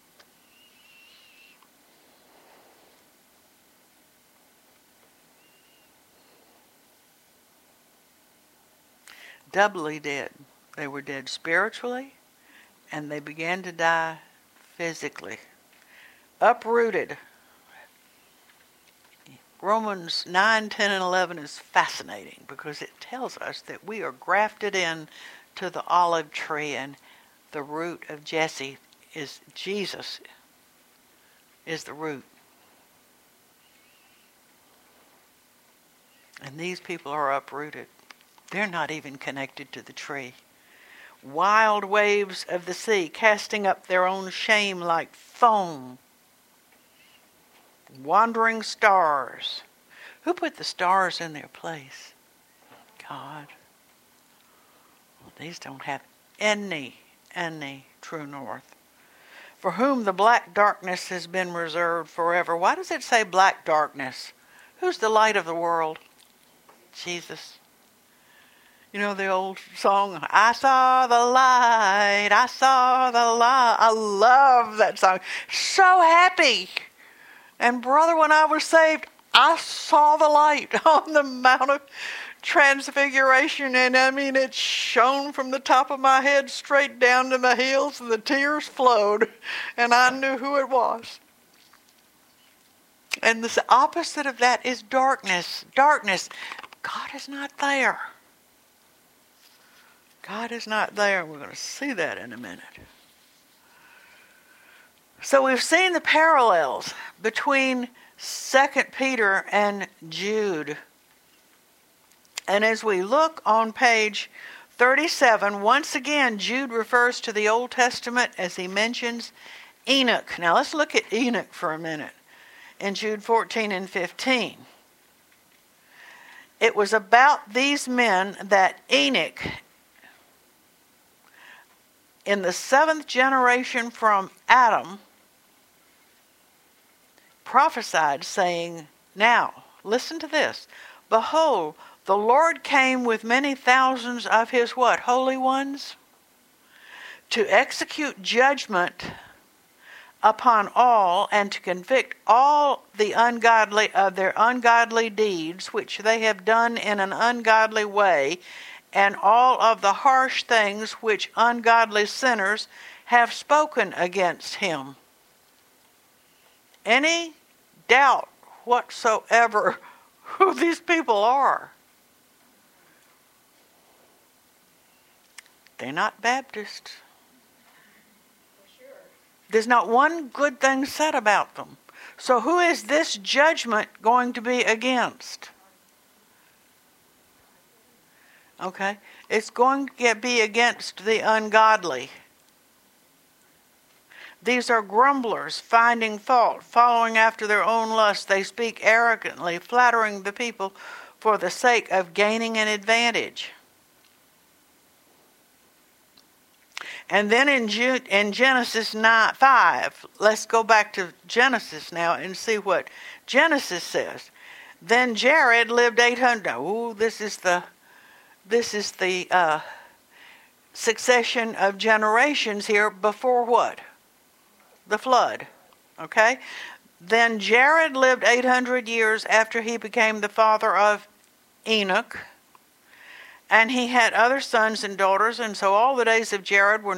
Doubly dead. They were dead spiritually, and they began to die physically. Uprooted. Romans 9, 10, and 11 is fascinating because it tells us that we are grafted in to the olive tree, and the root of Jesse is Jesus is the root. And these people are uprooted. They're not even connected to the tree. Wild waves of the sea, casting up their own shame like foam. Wandering stars. Who put the stars in their place? God. Well, these don't have any true north. For whom the black darkness has been reserved forever. Why does it say black darkness? Who's the light of the world? Jesus. You know the old song, I saw the light, I saw the light. I love that song. So happy. And brother, when I was saved, I saw the light on the Mount of Transfiguration. And I mean, it shone from the top of my head straight down to my heels, and the tears flowed. And I knew who it was. And the opposite of that is darkness. Darkness. God is not there. God is not there. We're going to see that in a minute. So we've seen the parallels between 2 Peter and Jude. And as we look on page 37, once again, Jude refers to the Old Testament as he mentions Enoch. Now let's look at Enoch for a minute in Jude 14 and 15. It was about these men that Enoch, in the 7th generation from Adam, prophesied, saying, now, listen to this. Behold, the Lord came with many thousands of his what? Holy ones? To execute judgment upon all, and to convict all the ungodly of their ungodly deeds, which they have done in an ungodly way, and all of the harsh things which ungodly sinners have spoken against him. Any doubt whatsoever who these people are? They're not Baptists. There's not one good thing said about them. So who is this judgment going to be against? Okay, it's going to be against the ungodly. These are grumblers, finding fault, following after their own lust. They speak arrogantly, flattering the people for the sake of gaining an advantage. And then in Genesis 5, let's go back to Genesis now and see what Genesis says. Then Jared lived 800. Oh, this is the succession of generations here before what? The flood. Okay? Then Jared lived 800 years after he became the father of Enoch. And he had other sons and daughters, and so all the days of Jared were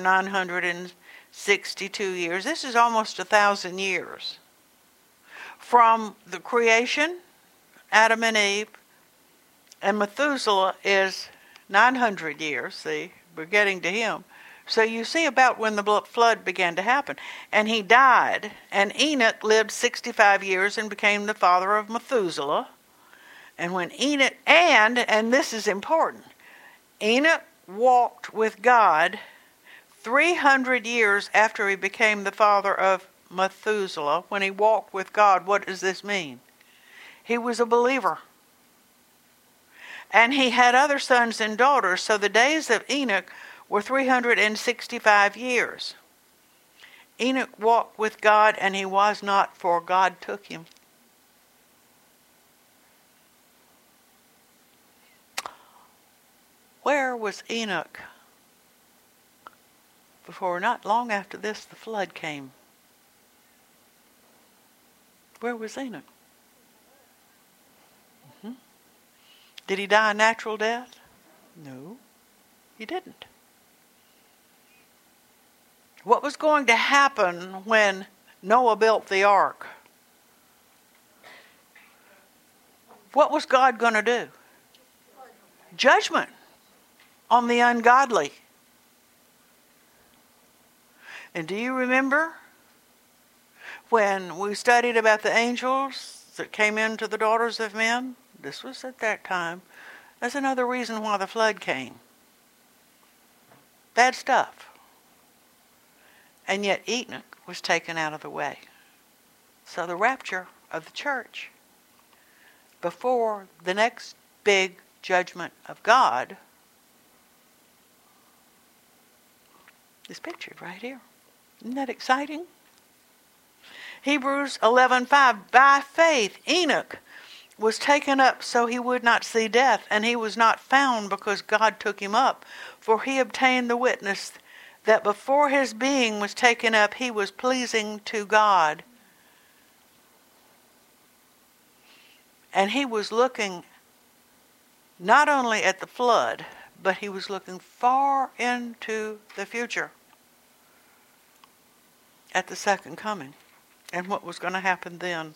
962 years. This is almost 1,000 years. From the creation, Adam and Eve, and Methuselah is 900 years. See, we're getting to him. So you see about when the flood began to happen. And he died, and Enoch lived 65 years and became the father of Methuselah. And when Enoch, and this is important, Enoch walked with God 300 years after he became the father of Methuselah. When he walked with God, what does this mean? He was a believer. And he had other sons and daughters, so the days of Enoch were 365 years. Enoch walked with God, and he was not, for God took him. Where was Enoch before, not long after this, the flood came? Where was Enoch? Did he die a natural death? No, he didn't. What was going to happen when Noah built the ark? what was God going to do? Judgment on the ungodly. And do you remember when we studied about the angels that came into the daughters of men? This was at that time. That's another reason why the flood came. Bad stuff. And yet Enoch was taken out of the way. So the rapture of the church before the next big judgment of God is pictured right here. Isn't that exciting? Hebrews 11:5, by faith Enoch was taken up so he would not see death, and he was not found because God took him up. For he obtained the witness that before his being was taken up, he was pleasing to God. And he was looking not only at the flood, but he was looking far into the future at the second coming and what was going to happen then.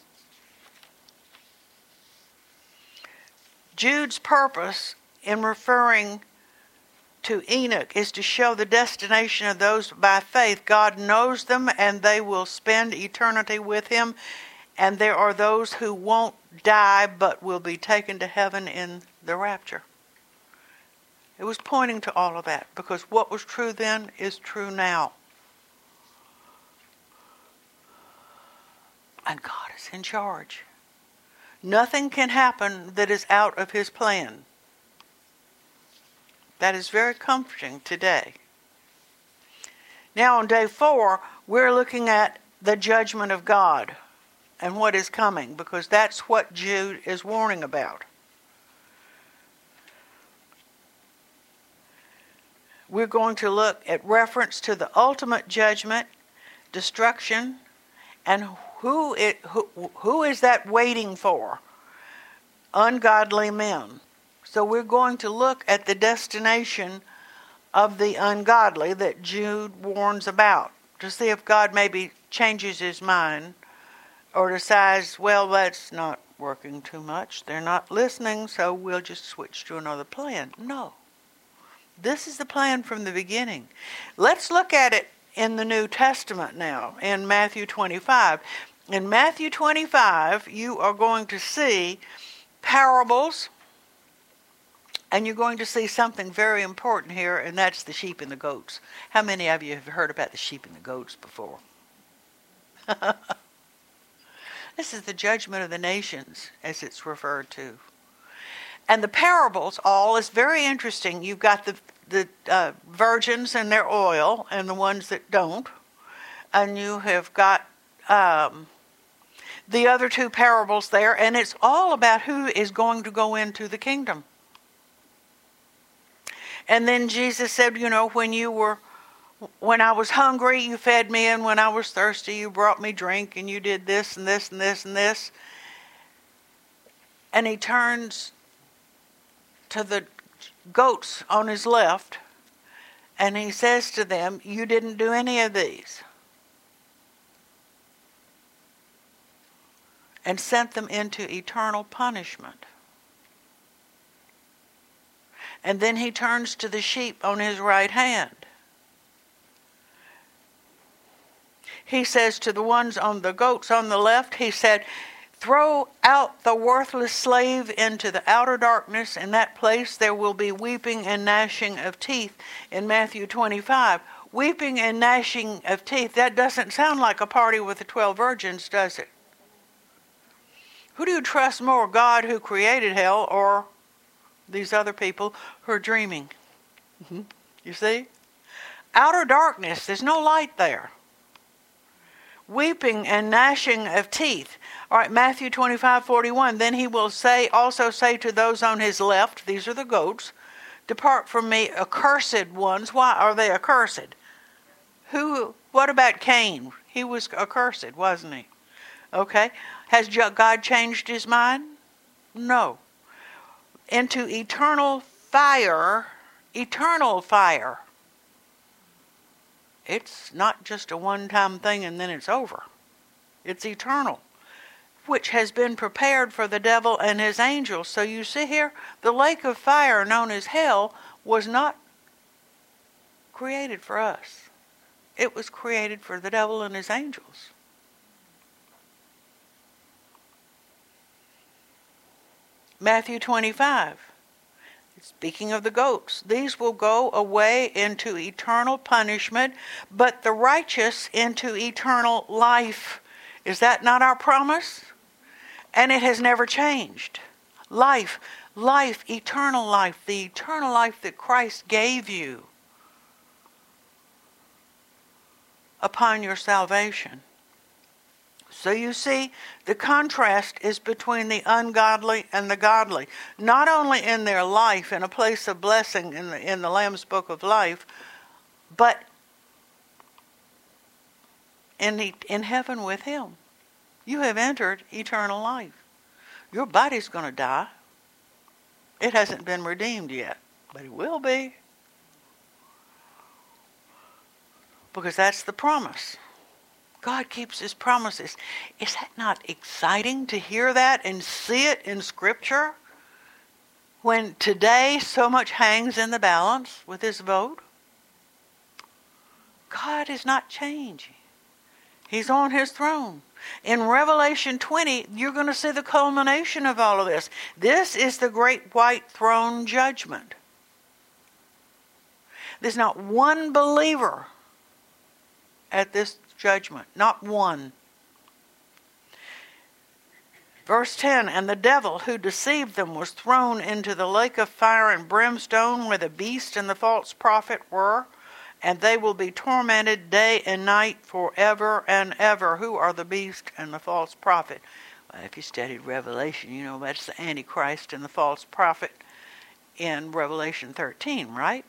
Jude's purpose in referring to Enoch is to show the destination of those by faith. God knows them and they will spend eternity with him. And there are those who won't die but will be taken to heaven in the rapture. It was pointing to all of that because what was true then is true now. And God is in charge. Nothing can happen that is out of his plan. That is very comforting today. Now on day 4, we're looking at the judgment of God and what is coming, because that's what Jude is warning about. We're going to look at reference to the ultimate judgment, destruction, and who is that waiting for? Ungodly men. So we're going to look at the destination of the ungodly that Jude warns about, to see if God maybe changes his mind or decides, well, that's not working too much. They're not listening, so we'll just switch to another plan. No. This is the plan from the beginning. Let's look at it in the New Testament now, in Matthew 25. In Matthew 25, you are going to see parables, and you're going to see something very important here, and that's the sheep and the goats. How many of you have heard about the sheep and the goats before? This is the judgment of the nations, as it's referred to. And the parables all is very interesting. You've got the virgins and their oil, and the ones that don't. And you have got the other two parables there, and it's all about who is going to go into the kingdom. And then Jesus said, you know, when I was hungry, you fed me, and when I was thirsty, you brought me drink, and you did this and this and this and this. And he turns to the goats on his left, and he says to them, you didn't do any of these. And sent them into eternal punishment. And then he turns to the sheep on his right hand. He says to the ones on the goats on the left, he said, throw out the worthless slave into the outer darkness. In that place there will be weeping and gnashing of teeth. In Matthew 25, weeping and gnashing of teeth, that doesn't sound like a party with the 12 virgins, does it? Who do you trust more, God who created hell or these other people who are dreaming? You see? Outer darkness, there's no light there. Weeping and gnashing of teeth. All right, Matthew 25:41. Then he will also say to those on his left, these are the goats, depart from me, accursed ones. Why are they accursed? What about Cain? He was accursed, wasn't he? Okay. Has God changed his mind? No. Into eternal fire. Eternal fire. It's not just a one-time thing and then it's over. It's eternal. which has been prepared for the devil and his angels. So you see here, the lake of fire known as hell was not created for us. It was created for the devil and his angels. Matthew 25. Speaking of the goats, these will go away into eternal punishment, but the righteous into eternal life. Is that not our promise? And it has never changed. Life, eternal life, the eternal life that Christ gave you upon your salvation. So you see, the contrast is between the ungodly and the godly. Not only in their life, in a place of blessing in the Lamb's Book of Life, but in heaven with Him. You have entered eternal life. Your body's going to die. It hasn't been redeemed yet, but it will be. Because that's the promise. God keeps His promises. Is that not exciting to hear that and see it in Scripture? When today so much hangs in the balance with His vote? God is not changing. He's on His throne. In Revelation 20, you're going to see the culmination of all of this. This is the great white throne judgment. There's not one believer at this judgment. Not one. Verse 10, and the devil who deceived them was thrown into the lake of fire and brimstone where the beast and the false prophet were, and they will be tormented day and night forever and ever. Who are the beast and the false prophet? Well, if you studied Revelation, you know that's the Antichrist and the false prophet in Revelation 13, right?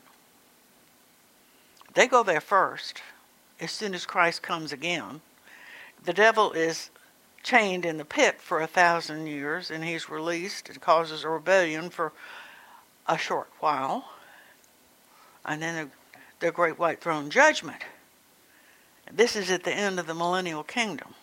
They go there first. As soon as Christ comes again, the devil is chained in the pit for 1,000 years, and he's released and causes a rebellion for a short while. And then the great white throne judgment. This is at the end of the millennial kingdom.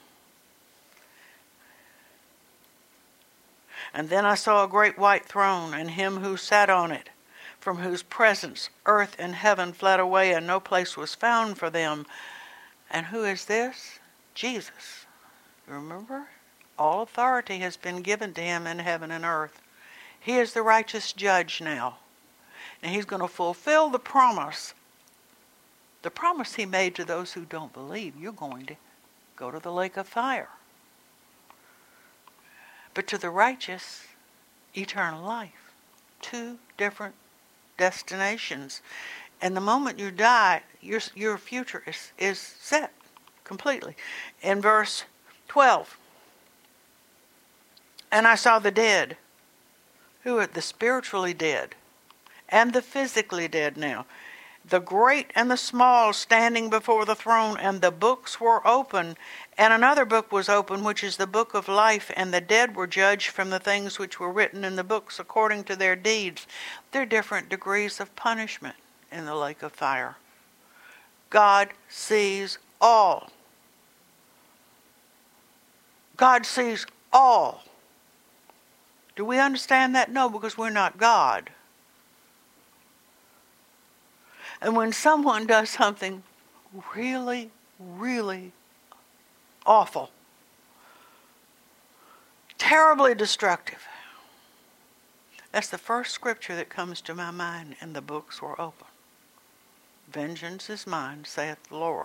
And then I saw a great white throne, and him who sat on it, from whose presence earth and heaven fled away, and no place was found for them. And who is this? Jesus. You remember? All authority has been given to Him in heaven and earth. He is the righteous judge now. And He's going to fulfill the promise He made to those who don't believe. You're going to go to the lake of fire. But to the righteous, eternal life. Two different destinations. And the moment you die, your future is set completely. In verse 12, and I saw the dead, who are the spiritually dead, and the physically dead now, the great and the small, standing before the throne, and the books were open, and another book was open, which is the book of life, and the dead were judged from the things which were written in the books according to their deeds. There are different degrees of punishment in the lake of fire. God sees all. God sees all. Do we understand that? No, because we're not God. And when someone does something really, really awful, terribly destructive, that's the first scripture that comes to my mind, and the books were open. Vengeance is mine, saith the Lord.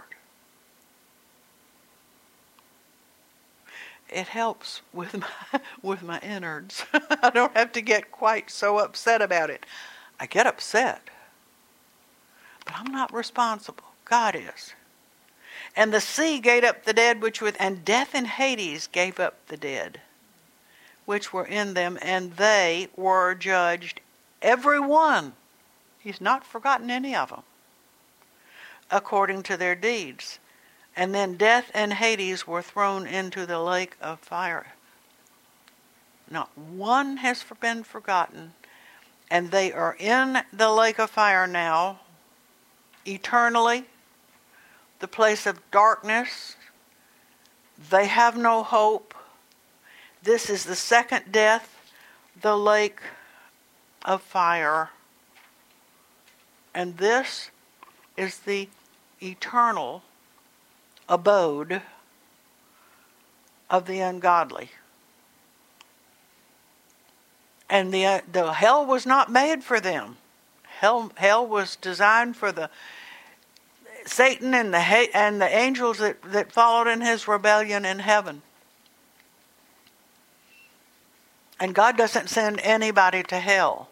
It helps with my innards. I don't have to get quite so upset about it. I get upset, but I'm not responsible. God is. And the sea gave up the dead and death and Hades gave up the dead which were in them, and they were judged, every one. He's not forgotten any of them, according to their deeds. And then death and Hades were thrown into the lake of fire. Not one has been forgotten, and they are in the lake of fire now, eternally, the place of darkness. They have no hope. This is the second death, the lake of fire. And this is the eternal abode of the ungodly. And the hell was not made for them. Hell was designed for the Satan and the angels that followed in his rebellion in heaven. And God doesn't send anybody to hell.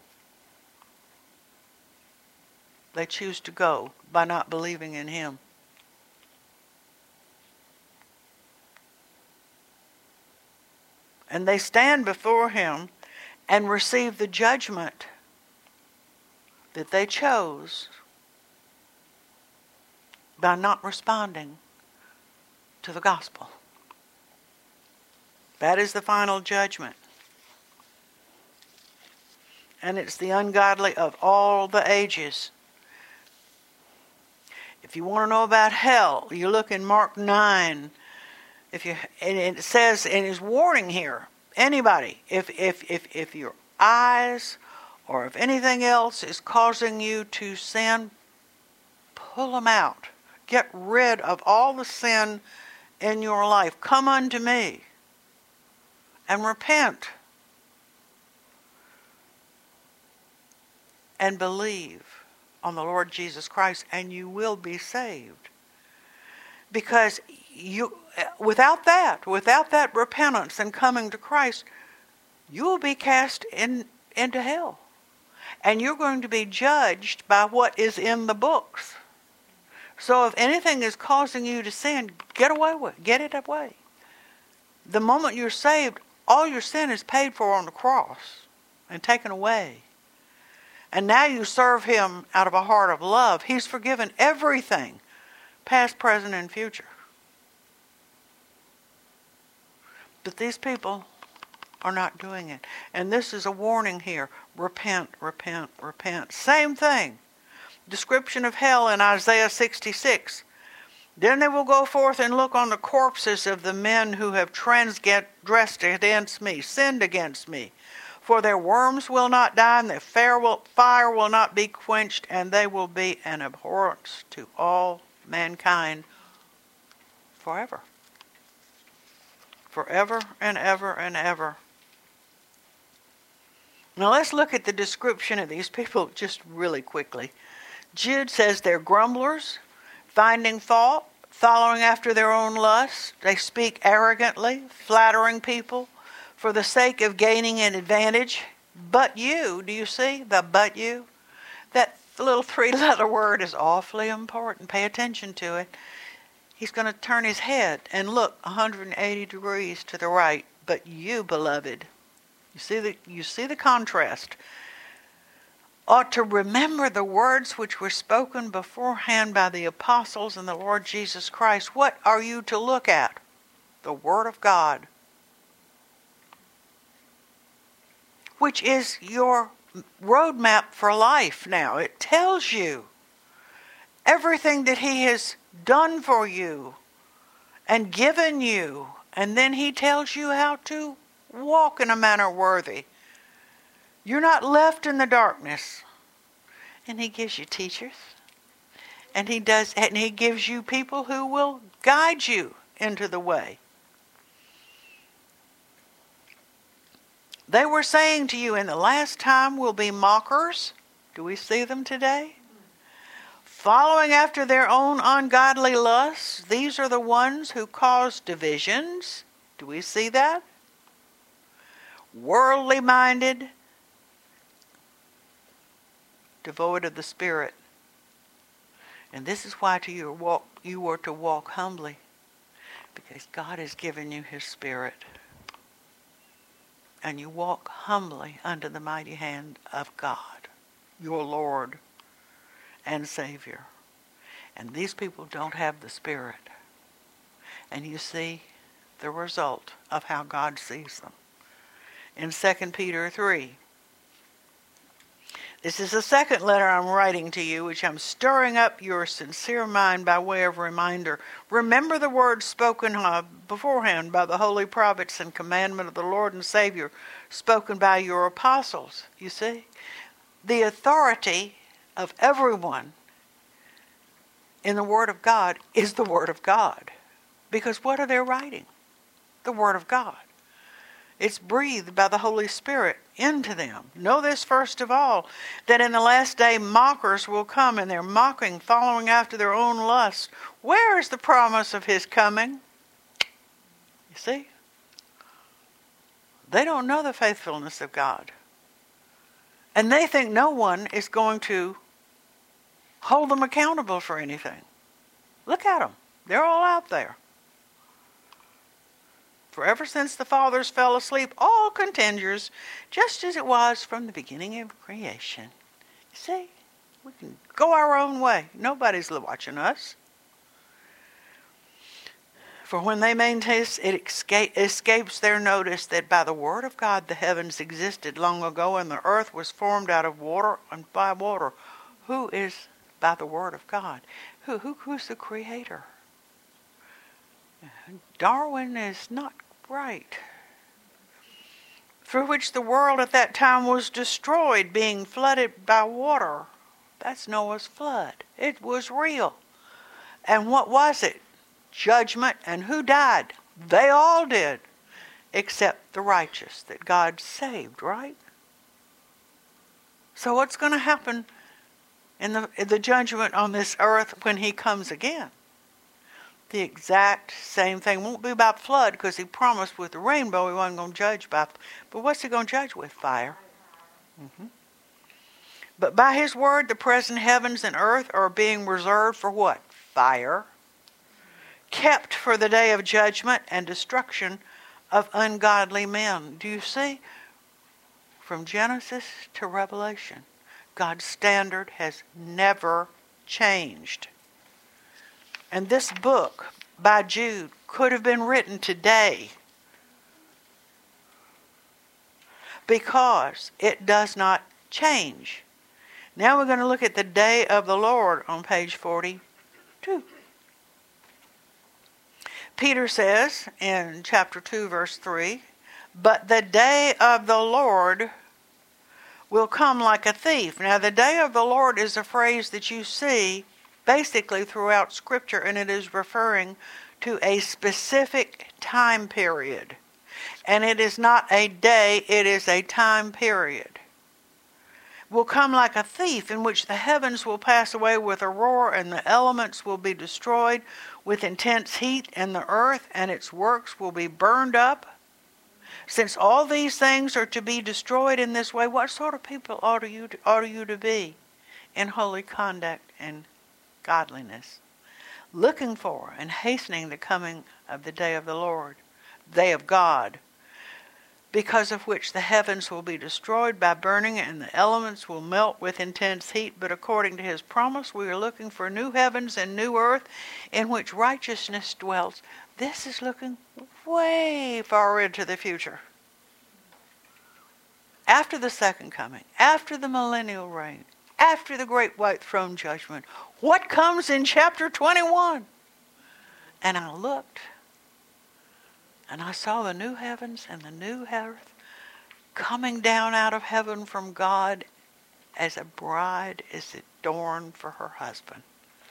They choose to go by not believing in him. And they stand before him and receive the judgment that they chose by not responding to the gospel. That is the final judgment. And it's the ungodly of all the ages. If you want to know about hell, you look in Mark 9. And it says, and it's warning here, anybody, if your eyes or if anything else is causing you to sin, pull them out. Get rid of all the sin in your life. Come unto me and repent and believe on the Lord Jesus Christ, and you will be saved. Because without that repentance and coming to Christ, you will be cast into hell. And you're going to be judged by what is in the books. So if anything is causing you to sin, get it away. The moment you're saved, all your sin is paid for on the cross and taken away. And now you serve him out of a heart of love. He's forgiven everything, past, present, and future. But these people are not doing it. And this is a warning here. Repent, repent, repent. Same thing. Description of hell in Isaiah 66. Then they will go forth and look on the corpses of the men who have transgressed against me, sinned against me. For their worms will not die, and their fire will not be quenched, and they will be an abhorrence to all mankind forever. Forever and ever and ever. Now let's look at the description of these people just really quickly. Jude says they're grumblers, finding fault, following after their own lusts. They speak arrogantly, flattering people for the sake of gaining an advantage. But you, do you see the but you? That little 3-letter word is awfully important. Pay attention to it. He's going to turn his head and look 180 degrees to the right. But you, beloved, you see the contrast, ought to remember the words which were spoken beforehand by the apostles and the Lord Jesus Christ. What are you to look at? The Word of God, which is your roadmap for life now. It tells you everything that he has done for you and given you. And then he tells you how to walk in a manner worthy. You're not left in the darkness. And he gives you teachers. And he gives you people who will guide you into the way. They were saying to you, in the last time will be mockers. Do we see them today? Following after their own ungodly lusts. These are the ones who cause divisions. Do we see that? Worldly minded, devoid of the Spirit. And this is why you were to walk humbly, because God has given you his Spirit. And you walk humbly under the mighty hand of God, your Lord and Savior. And these people don't have the Spirit. And you see the result of how God sees them. In 2 Peter 3, This is the second letter I'm writing to you, which I'm stirring up your sincere mind by way of reminder. Remember the words spoken beforehand by the holy prophets and commandment of the Lord and Savior, spoken by your apostles. You see? The authority of everyone in the Word of God is the Word of God. Because what are they writing? The Word of God. It's breathed by the Holy Spirit into them. Know this first of all, that in the last day mockers will come, and they're mocking, following after their own lust. Where is the promise of His coming? You see? They don't know the faithfulness of God. And they think no one is going to hold them accountable for anything. Look at them. They're all out there. For ever since the fathers fell asleep, all continues just as it was from the beginning of creation. You see, we can go our own way. Nobody's watching us. For when they maintain it escapes their notice that by the word of God the heavens existed long ago and the earth was formed out of water and by water. Who is by the word of God? Who's the creator? Darwin is not right. Through which the world at that time was destroyed, being flooded by water. That's Noah's flood. It was real. And what was it? Judgment. And who died? They all did. Except the righteous that God saved, right? So what's going to happen in the judgment on this earth when He comes again? The exact same thing. Won't be about flood, because He promised with the rainbow He wasn't going to judge by. But what's He going to judge with? Fire. But by His word, the present heavens and earth are being reserved for what? Fire. Kept for the day of judgment and destruction of ungodly men. Do you see? From Genesis to Revelation, God's standard has never changed. And this book by Jude could have been written today because it does not change. Now we're going to look at the day of the Lord on page 42. Peter says in chapter 2, verse 3, "But the day of the Lord will come like a thief." Now the day of the Lord is a phrase that you see basically throughout Scripture, and it is referring to a specific time period. And it is not a day, it is a time period. Will come like a thief, in which the heavens will pass away with a roar, and the elements will be destroyed with intense heat, and the earth and its works will be burned up. Since all these things are to be destroyed in this way, what sort of people ought you to be in holy conduct and godliness, looking for and hastening the coming of the day of the Lord, day of God, because of which the heavens will be destroyed by burning and the elements will melt with intense heat. But according to His promise, we are looking for new heavens and new earth in which righteousness dwells. This is looking way far into the future. After the second coming, after the millennial reign, after the great white throne judgment, what comes in chapter 21? And I looked, and I saw the new heavens and the new earth coming down out of heaven from God as a bride is adorned for her husband.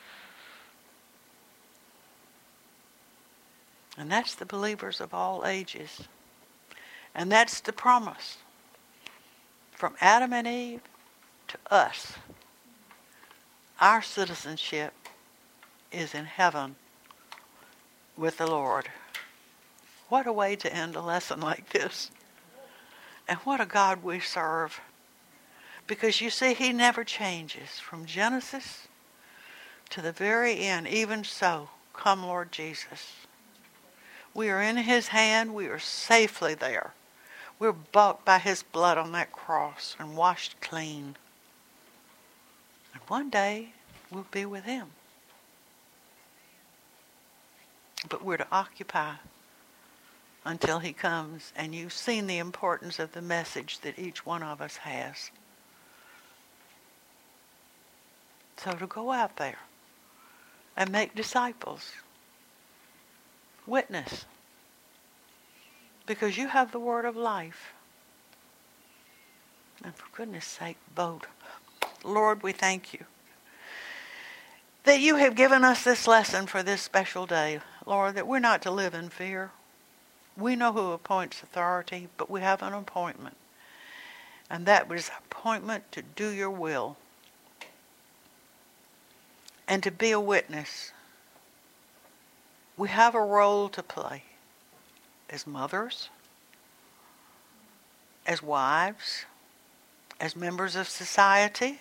And that's the believers of all ages. And that's the promise. From Adam and Eve to us. Our citizenship is in heaven with the Lord. What a way to end a lesson like this. And what a God we serve. Because you see, He never changes. From Genesis to the very end. Even so, come Lord Jesus. We are in His hand. We are safely there. We're bought by His blood on that cross and washed clean. And one day we'll be with Him. But we're to occupy until He comes. And you've seen the importance of the message that each one of us has. So to go out there and make disciples, witness, because you have the word of life. And for goodness sake, vote. Lord, we thank you that you have given us this lesson for this special day. Lord, that we're not to live in fear. We know who appoints authority, but we have an appointment. And that was appointment to do your will and to be a witness. We have a role to play as mothers, as wives, as members of society.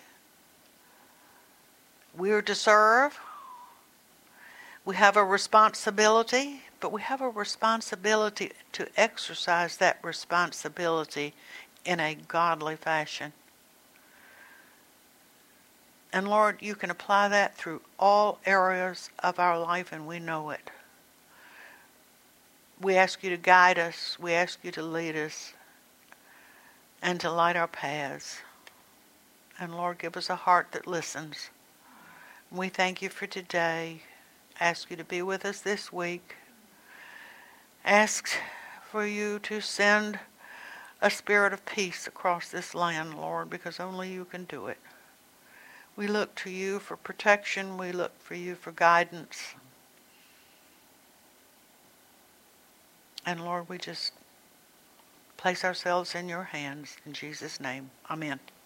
We are to serve. We have a responsibility, but we have a responsibility to exercise that responsibility in a godly fashion. And Lord, you can apply that through all areas of our life, and we know it. We ask you to guide us. We ask you to lead us and to light our paths. And Lord, give us a heart that listens. We thank you for today. Ask you to be with us this week. Ask for you to send a spirit of peace across this land, Lord, because only you can do it. We look to you for protection. We look for you for guidance. And Lord, we just place ourselves in your hands. In Jesus' name, amen.